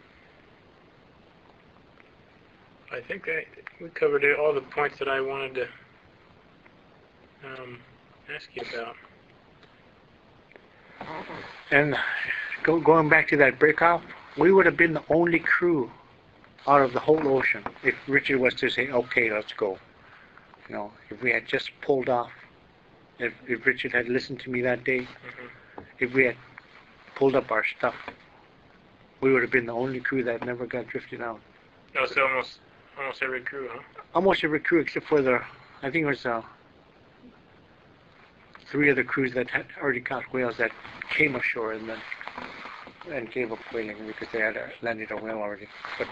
I think we covered all the points that I wanted to ask you about. And going back to that breakoff, we would have been the only crew out of the whole ocean if Richard was to say, okay, let's go. You know, if we had just pulled off, if Richard had listened to me that day, if we had pulled up our stuff, we would have been the only crew that never got drifted out. No, so almost every crew, huh? Almost every crew except for I think it was 3 other crews that had already caught whales that came ashore and gave up whaling because they had landed a whale already. But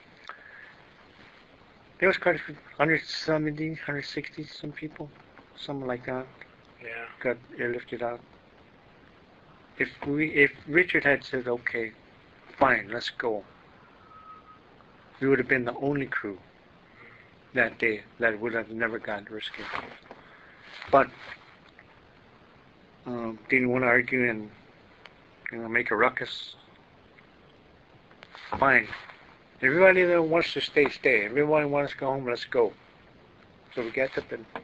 there was quite a few, 170, 160 some people, something like that, Yeah. got airlifted out. If Richard had said, okay, fine, let's go, we would have been the only crew that day that would have never gotten rescued. But didn't want to argue and make a ruckus. Fine. Everybody that wants to stay, stay. Everybody wants to go home, let's go. So we got up and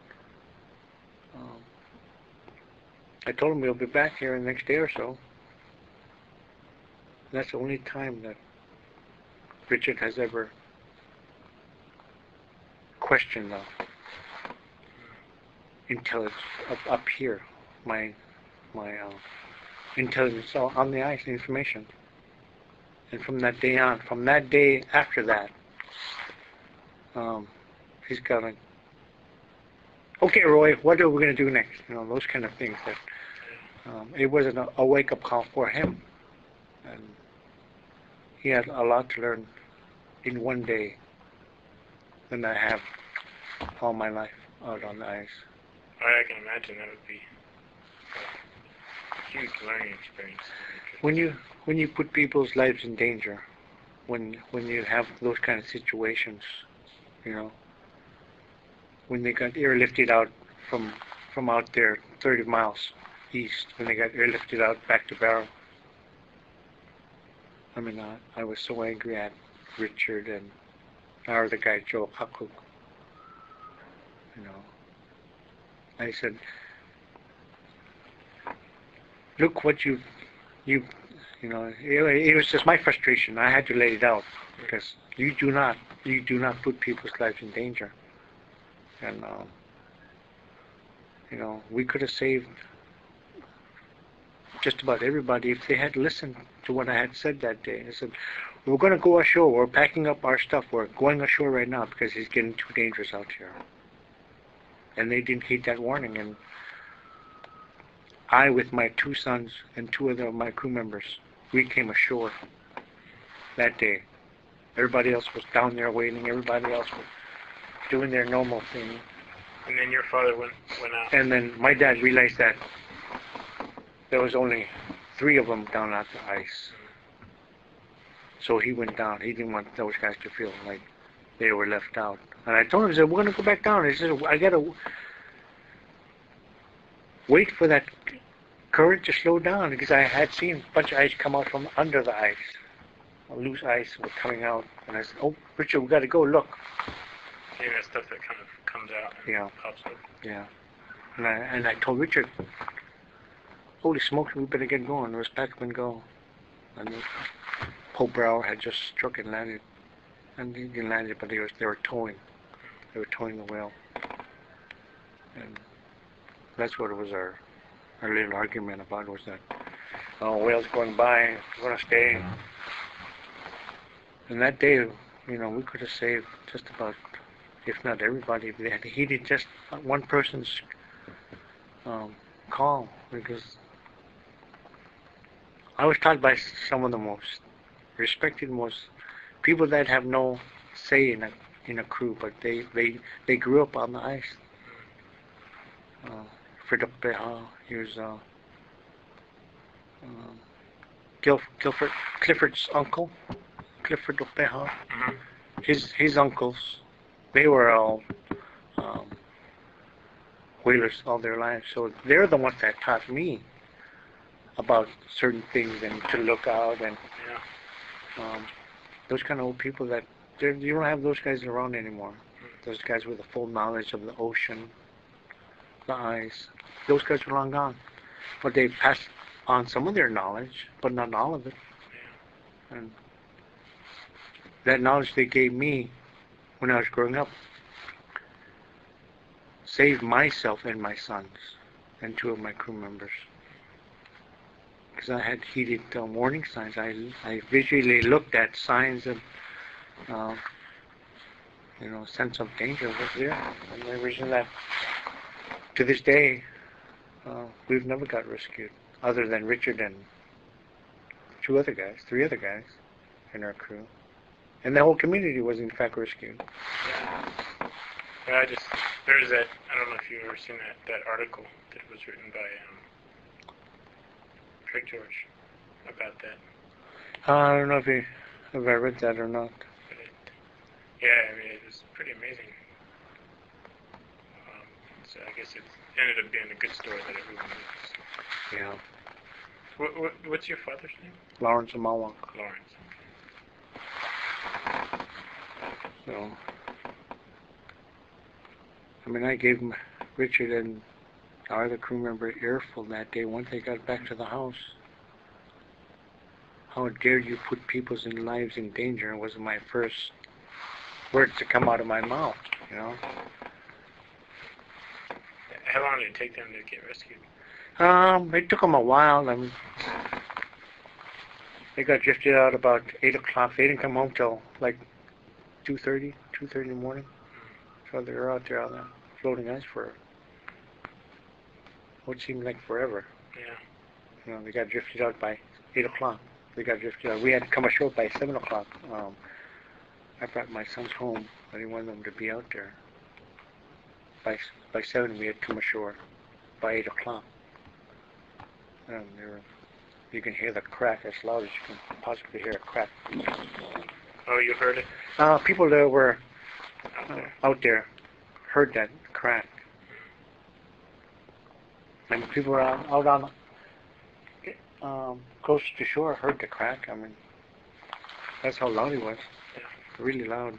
I told him we'll be back here in the next day or so. And that's the only time that Richard has ever questioned the intelligence up here, my intelligence on the ice information. And from that day on, from that day after that, he's got like, okay, Roy, what are we going to do next? You know, those kind of things. That it wasn't a wake-up call for him, and he had a lot to learn in one day than I have all my life out on the ice. I can imagine that would be a huge learning experience. When you put people's lives in danger, when you have those kind of situations, you know, when they got airlifted out from out there 30 miles east, when they got airlifted out back to Barrow, I mean, I was so angry at Richard and our other guy, Joe Hakuk. You know, I said, look what you know, it was just my frustration. I had to let it out because you do not put people's lives in danger. And you know, we could have saved just about everybody if they had listened to what I had said that day. I said, we're going to go ashore. We're packing up our stuff. We're going ashore right now because it's getting too dangerous out here. And they didn't heed that warning. And I, with my 2 sons and 2 other of my crew members, we came ashore that day. Everybody else was down there waiting. Everybody else was doing their normal thing. And then your father went out. And then my dad realized that there was only 3 of them down at the ice. So he went down. He didn't want those guys to feel like they were left out. And I told him, I said, we're going to go back down. He said, I got to wait for that current to slow down because I had seen a bunch of ice come out from under the ice. Loose ice was coming out. And I said, oh, Richard, we got to go look. Yeah, that stuff that kind of comes out and Yeah. pops up. Yeah. And I told Richard, holy smokes, we better get going. Let's pack up and go. And Pope Brower had just struck and landed. And he didn't land it, but they were towing. They were towing the whale. And that's what it was our little argument about, was that, oh, whale's going by, we're going to stay. And that day, you know, we could have saved just about, if not everybody, if they had heeded just one person's call, because I was taught by some of the most respected, most people that have no say in a crew, but they grew up on the ice. Frederick Beha, he was Clifford's uncle, Clifford Beha. Mm-hmm. His uncles, they were all whalers all their lives, so they're the ones that taught me about certain things and to look out, and those kind of old people that you don't have those guys around anymore. Those guys with the full knowledge of the ocean, the ice, those guys are long gone. But they passed on some of their knowledge, but not all of it. And that knowledge they gave me when I was growing up saved myself and my sons and 2 of my crew members. Because I had heeded warning signs. I visually looked at signs of, sense of danger was there. And the reason that, to this day, we've never got rescued, other than Richard and 3 other guys in our crew. And the whole community was in fact rescued. Yeah, there's that, I don't know if you've ever seen that article that was written by Craig George about that. I don't know if I read that or not. But it was pretty amazing. So I guess it ended up being a good story that everyone knows. Yeah. What's your father's name? Lawrence Amawak. Lawrence. So, I gave Richard and our other crew member an earful that day once they got back to the house. How dare you put people's lives in danger was my first words to come out of my mouth, How long did it take them to get rescued? It took them a while. They got drifted out about 8 o'clock. They didn't come home till like 2:30 in the morning. So they were out there on the floating ice for what seemed like forever. Yeah. They got drifted out by 8 o'clock. They got drifted out. We had to come ashore by 7 o'clock. I brought my sons home. I didn't want them to be out there. By 7 we had come ashore. By 8 o'clock. And you can hear the crack as loud as you can possibly hear a crack. Oh, you heard it? People that were out there heard that crack. And people were out on close to shore heard the crack. That's how loud it was. Yeah. Really loud.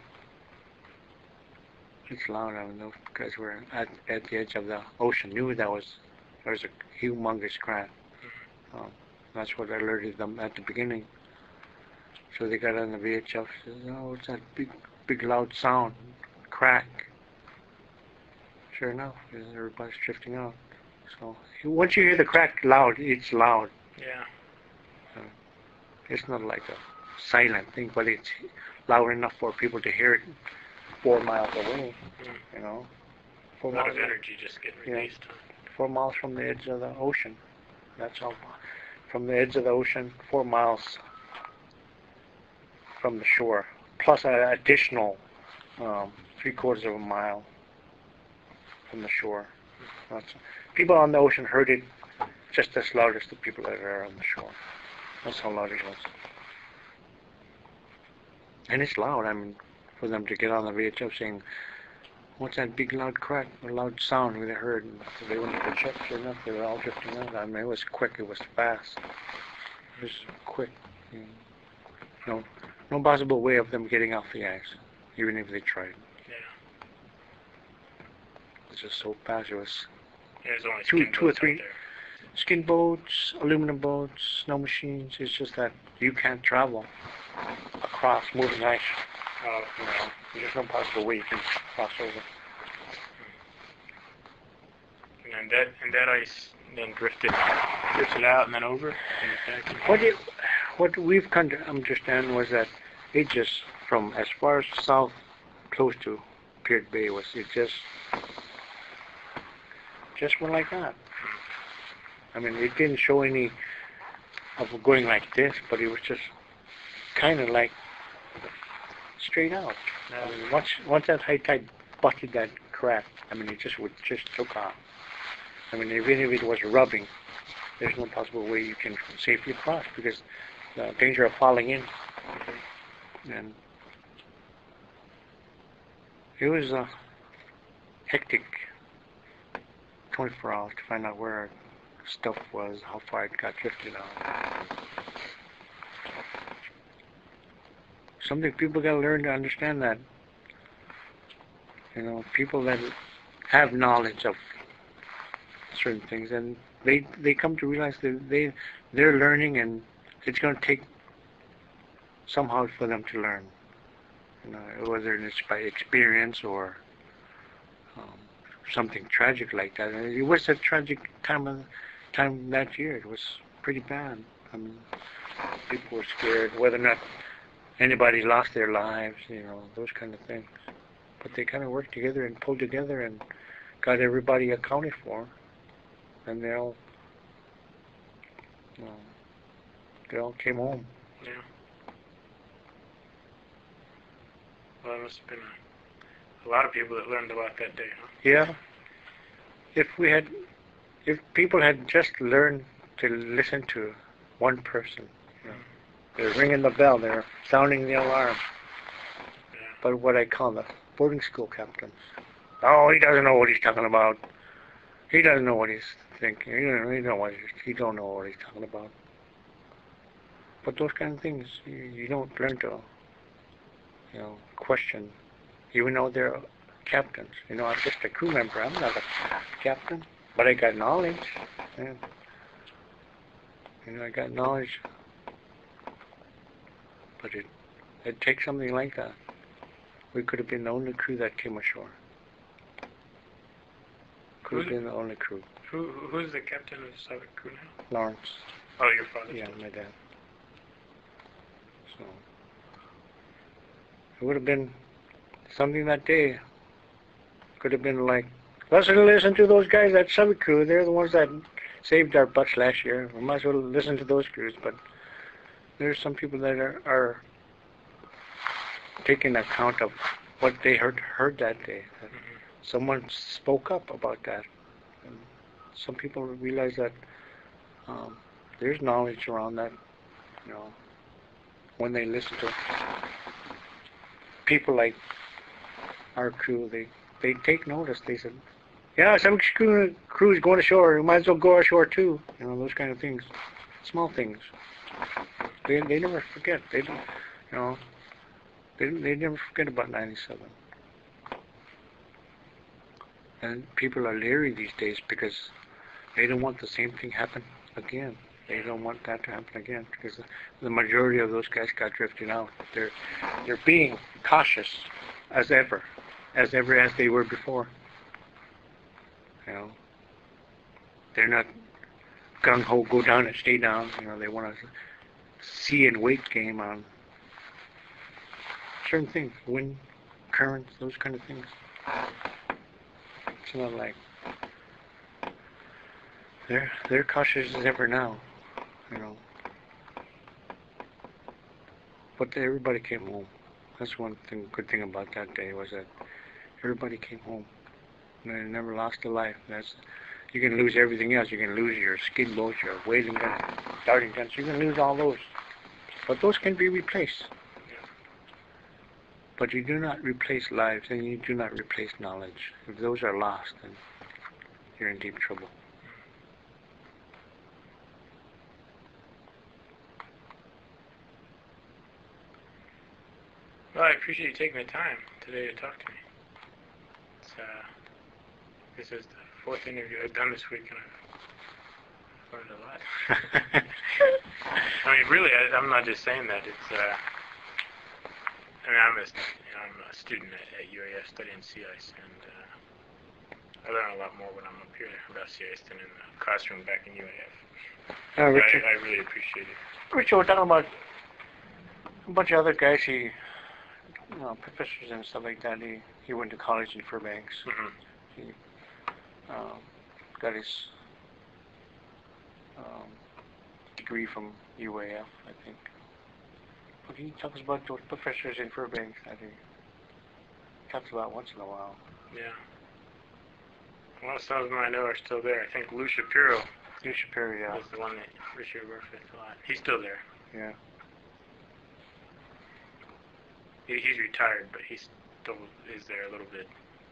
It's loud. Those guys were at the edge of the ocean. Knew there was a humongous crack. That's what alerted them at the beginning. So they got on the VHF. Said, "Oh, it's that big loud sound, crack." Sure enough, everybody's drifting out. So once you hear the crack loud, it's loud. Yeah. It's not like a silent thing, but it's loud enough for people to hear it 4 miles away. 4 A lot miles of energy just getting released. 4 miles from the edge of the ocean. That's all. From the edge of the ocean, 4 miles from the shore, plus an additional 3/4 of a mile from the shore. People on the ocean heard it just as loud as the people that are on the shore. That's how loud it was. And it's loud. For them to get on the VHF saying, "What's that big loud crack, or loud sound?" They heard, and they went to check. Sure enough, they were all drifting out. It was quick. It was fast. It was quick. No possible way of them getting off the ice, even if they tried. Yeah. It's just so fast. It was There's only two or three skin boats, aluminum boats, snow machines. It's just that you can't travel across moving ice. There's no possible way you can cross over. And that ice then drifted out and then over. What we've come to understand was that it just, from as far as south, close to Piert Bay, it just went like that. It didn't show any of going like this, but it was just kind of like straight out. Once that high tide busted that crack, it just took off. Even if it was rubbing, there's no possible way you can safely cross because the danger of falling in. And it was a hectic 24 hours to find out where our stuff was, how far it got drifted out. Something people got to learn to understand that, people that have knowledge of certain things, and they come to realize that they're learning, and it's going to take somehow for them to learn. You know, whether it's by experience or something tragic like that. And it was a tragic time that year. It was pretty bad. I mean, people were scared whether or not anybody lost their lives, you know, those kind of things. But they kind of worked together and pulled together and got everybody accounted for, and they all came home. Yeah. Well, there must have been a lot of people that learned a lot that day, huh? Yeah. If people had just learned to listen to one person, you know, they're ringing the bell, they're sounding the alarm. Yeah. But what I call the boarding school captains. Oh, he doesn't know what he's talking about. He doesn't know what he's thinking. He don't know what he's talking about. But those kind of things, you don't learn to, you know, question, even though they're captains. You know, I'm just a crew member. I'm not a captain, but I got knowledge. Yeah. You know, I got knowledge. But it takes something like that. We could have been the only crew that came ashore. Could have been the only crew. Who's the captain of the Slavic crew now? Lawrence. Oh, your father? Yeah, my dad. So it would have been something that day. Could have been like, let's listen to those guys at Slavic crew. They're the ones that saved our butts last year. We might as well listen to those crews. But there's some people that are taking account of what they heard that day. Someone spoke up about that. And some people realize that there's knowledge around that, you know, when they listen to people like our crew, they take notice. They said, yeah, some crew is going ashore. You might as well go ashore too. You know, those kind of things. Small things. They never forget. They don't, you know, they never forget about 97. And people are leery these days because they don't want the same thing happen again. They don't want that to happen again because the majority of those guys got drifted out. They're being cautious as ever as they were before. You know, they're not gung ho, go down and stay down. You know, they want to see and wait game on certain things, wind, currents, those kind of things. It's not like they're cautious as ever now, you know. But everybody came home. That's one thing. Good thing about that day was that everybody came home. And they never lost a life. You can lose everything else. You can lose your skid boats, your whaling guns, darting guns. You can lose all those, but those can be replaced. But you do not replace lives, and you do not replace knowledge. If those are lost, then you're in deep trouble. Well, I appreciate you taking the time today to talk to me. This is the fourth interview I've done this week, and I've learned a lot. I mean, really, I'm not just saying that. It's I mean, I'm a student at UAF studying sea ice, and I learn a lot more when I'm up here about sea ice than in the classroom back in UAF. Richard, I really appreciate it. Richard, we're talking about a bunch of other guys. Professors and stuff like that. He went to college in Fairbanks. Mm-hmm. He got his degree from UAF, I think. But he talks about those professors in Fairbanks that he talks about once in a while. Yeah. Well, some of them I know are still there. I think Lou Shapiro. Lou Shapiro, yeah. Was the one that Richard worked with a lot. He's still there. Yeah. He's retired, but he still is there a little bit.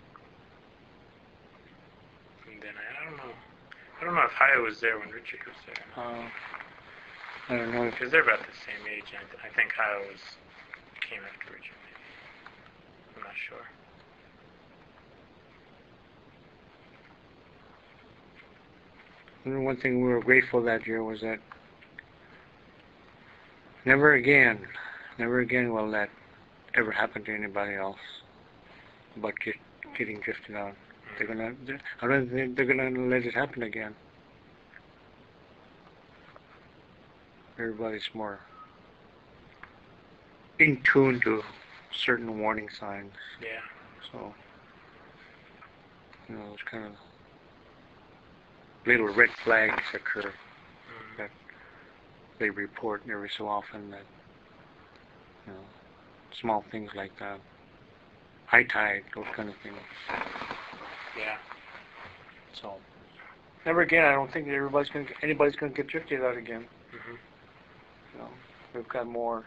And then I don't know if Haya was there when Richard was there. I don't know. Because they're about the same age. I think Haya came after Richard, maybe. I'm not sure. And one thing we were grateful that year was that never again will that ever happen to anybody else about getting drifted out. I don't think they're gonna let it happen again. Everybody's more in tune to certain warning signs. Yeah. So, it's kind of little red flags occur that they report every so often, that, small things like that. High tide, those kind of things. Yeah. So, never again. I don't think anybody's gonna get drifted out again. We've got more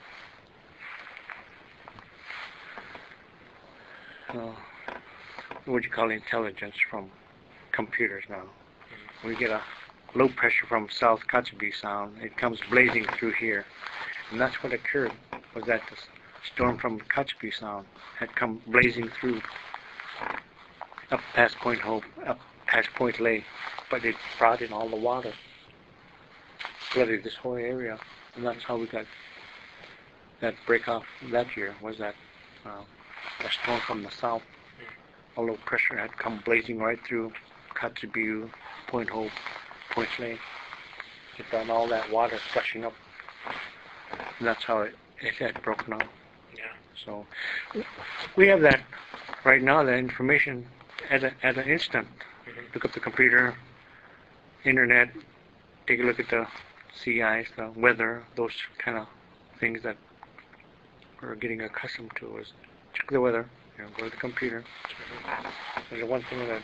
what you call intelligence from computers now. We get a low pressure from South Kotzebue Sound. It comes blazing through here, and that's what occurred. Was that the storm from Kotzebue Sound had come blazing through up past Point Hope, up past Point Lay, but it brought in all the water, flooded this whole area, and that's how we got that break off that year. Was that a storm from the south? A low pressure had come blazing right through Kotzebue, Point Hope, Point Lay. It brought all that water flushing up, and that's how it had broken off. Yeah. So we have that right now, that information at an instant. Look up the computer, internet, take a look at the sea ice, the weather, those kind of things that we're getting accustomed to. Is check the weather, go to the computer. There's one thing that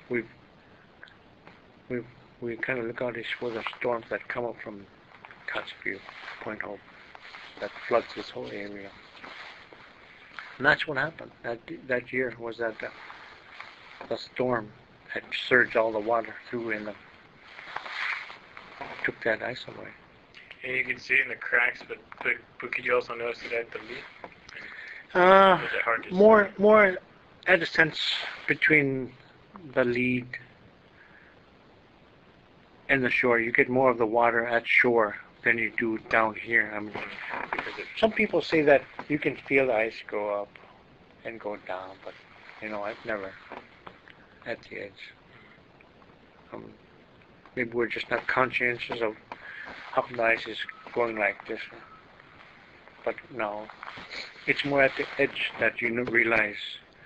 we kind of look out is for the storms that come up from Kotzebue, Point Hope, that floods this whole area. And that's what happened that year, was that the storm had surged all the water through and took that ice away. And you can see it in the cracks, but could you also notice it at the lead? Uh, Was it hard to more at a sense between the lead and the shore. You get more of the water at shore than you do down here. I mean, some people say that you can feel the ice go up and go down, but I've never at the edge. Maybe we're just not conscientious of how the ice is going like this. But no, it's more at the edge that you realize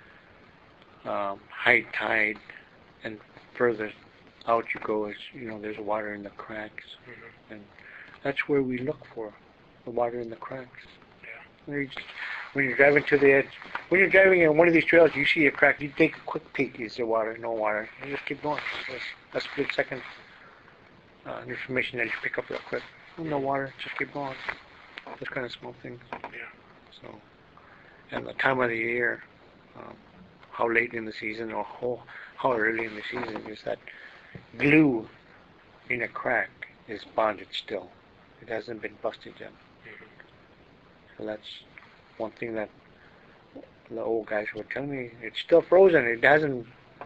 high tide, and further out you go, is there's water in the cracks, and that's where we look for the water in the cracks. Yeah. When you're driving to the edge, when you're driving in one of these trails, you see a crack, you take a quick peek. Is there water? No water. You just keep going. That's a split second information that you pick up real quick. No water. Just keep going. Those kind of small things. Yeah. So, and the time of the year, how late in the season or how early in the season is that glue in a crack is bonded still. It hasn't been busted yet. So that's one thing that the old guys were telling me. It's still frozen. It hasn't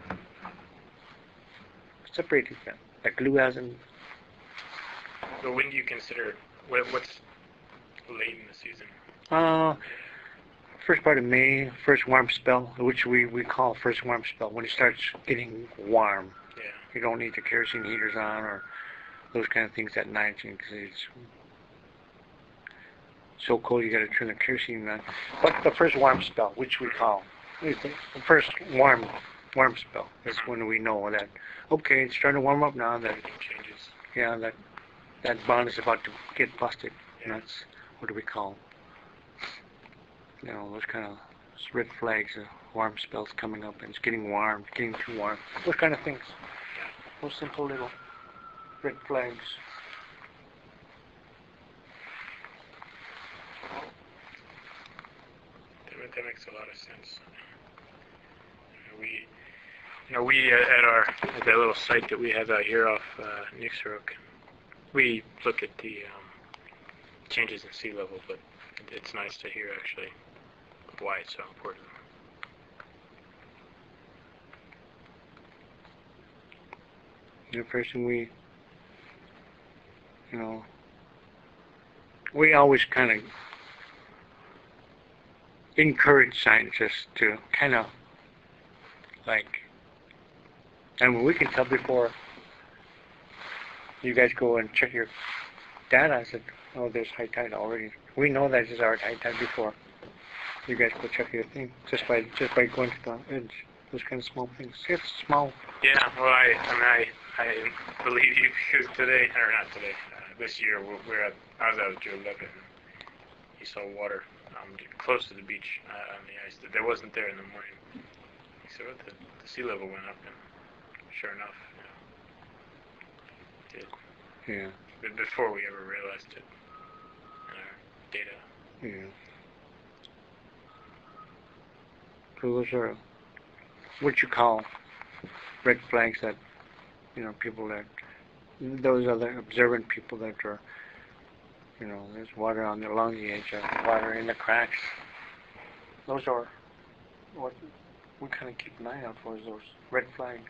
separated yet. The glue hasn't. So when do you consider, what's late in the season? First part of May, first warm spell, which we call first warm spell, when it starts getting warm. Yeah. You don't need the kerosene heaters on or those kind of things at night, because it's so cold you got to turn the kerosene on. But the first warm spell, which we call the first warm spell, is when we know that, okay, it's starting to warm up now. That Everything changes. yeah, that bond is about to get busted. Yeah. And that's what we call, those kind of red flags, warm spells coming up, and it's getting warm, getting too warm. Those kind of things. Those simple little red flags. That makes a lot of sense. We at that little site that we have out here off Nixrook, we look at the changes in sea level, but it's nice to hear actually why it's so important. The first thing we always kind of encourage scientists to kind of and we can tell before you guys go and check your data. I said, oh, there's high tide already. We know that it's our high tide before you guys go check your thing, just by going to the edge. Those kind of small things. It's small. Yeah, well, I believe you, because today, or not today, this year, I was out at Joe Levitt, and he saw water close to the beach on the ice. There wasn't there in the morning. He said, well, the sea level went up, and sure enough, it did. Yeah. But before we ever realized it in our data. Yeah. So those are what you call red flags that, people those other observant people that are, there's water along the edge, water in the cracks. Those are what we kind of keep an eye out for, is those red flags.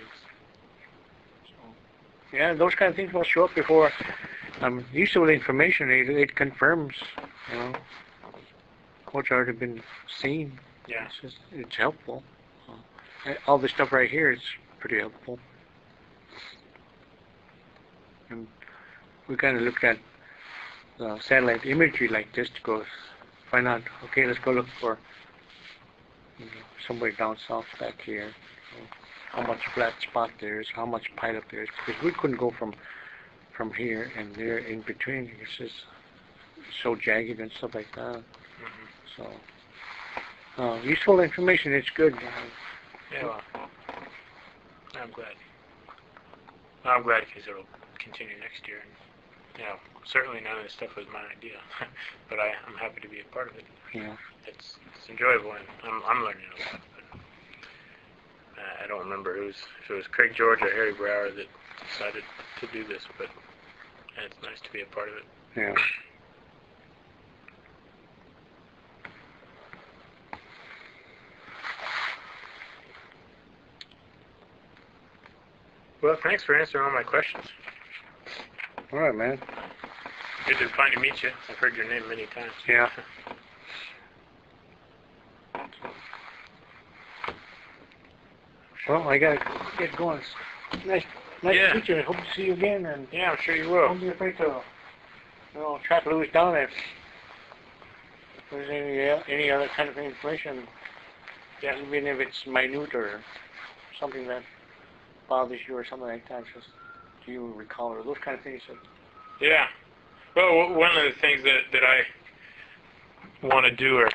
So, yeah, those kind of things will show up before. Useful information, it confirms, what's already been seen. Yeah. It's helpful. All this stuff right here is pretty helpful. And we kind of looked at satellite imagery like this to go find out, okay, let's go look for somewhere down south back here. How much flat spot there is, how much pileup there is, because we couldn't go from here and there in between. It's just so jagged and stuff like that. Mm-hmm. So, useful information, it's good. Yeah, well, I'm glad. I'm glad because it'll continue next year. And, certainly none of this stuff was my idea, but I'm happy to be a part of it. Yeah. It's enjoyable, and I'm learning a lot. But, I don't remember if it was Craig George or Harry Brower that decided to do this, but it's nice to be a part of it. Yeah. Well, thanks for answering all my questions. All right, man. Good to finally meet you. I've heard your name many times. Yeah. Well, I gotta get going. Nice Yeah. to meet you. I hope to see you again. And Yeah, I'm sure you will. don't be afraid to, track Louis down if there's any other kind of information. Yeah. Even if it's minute or something that bothers you or something like that, just do you recall or those kind of things. Yeah. Well, one of the things that I want to do, or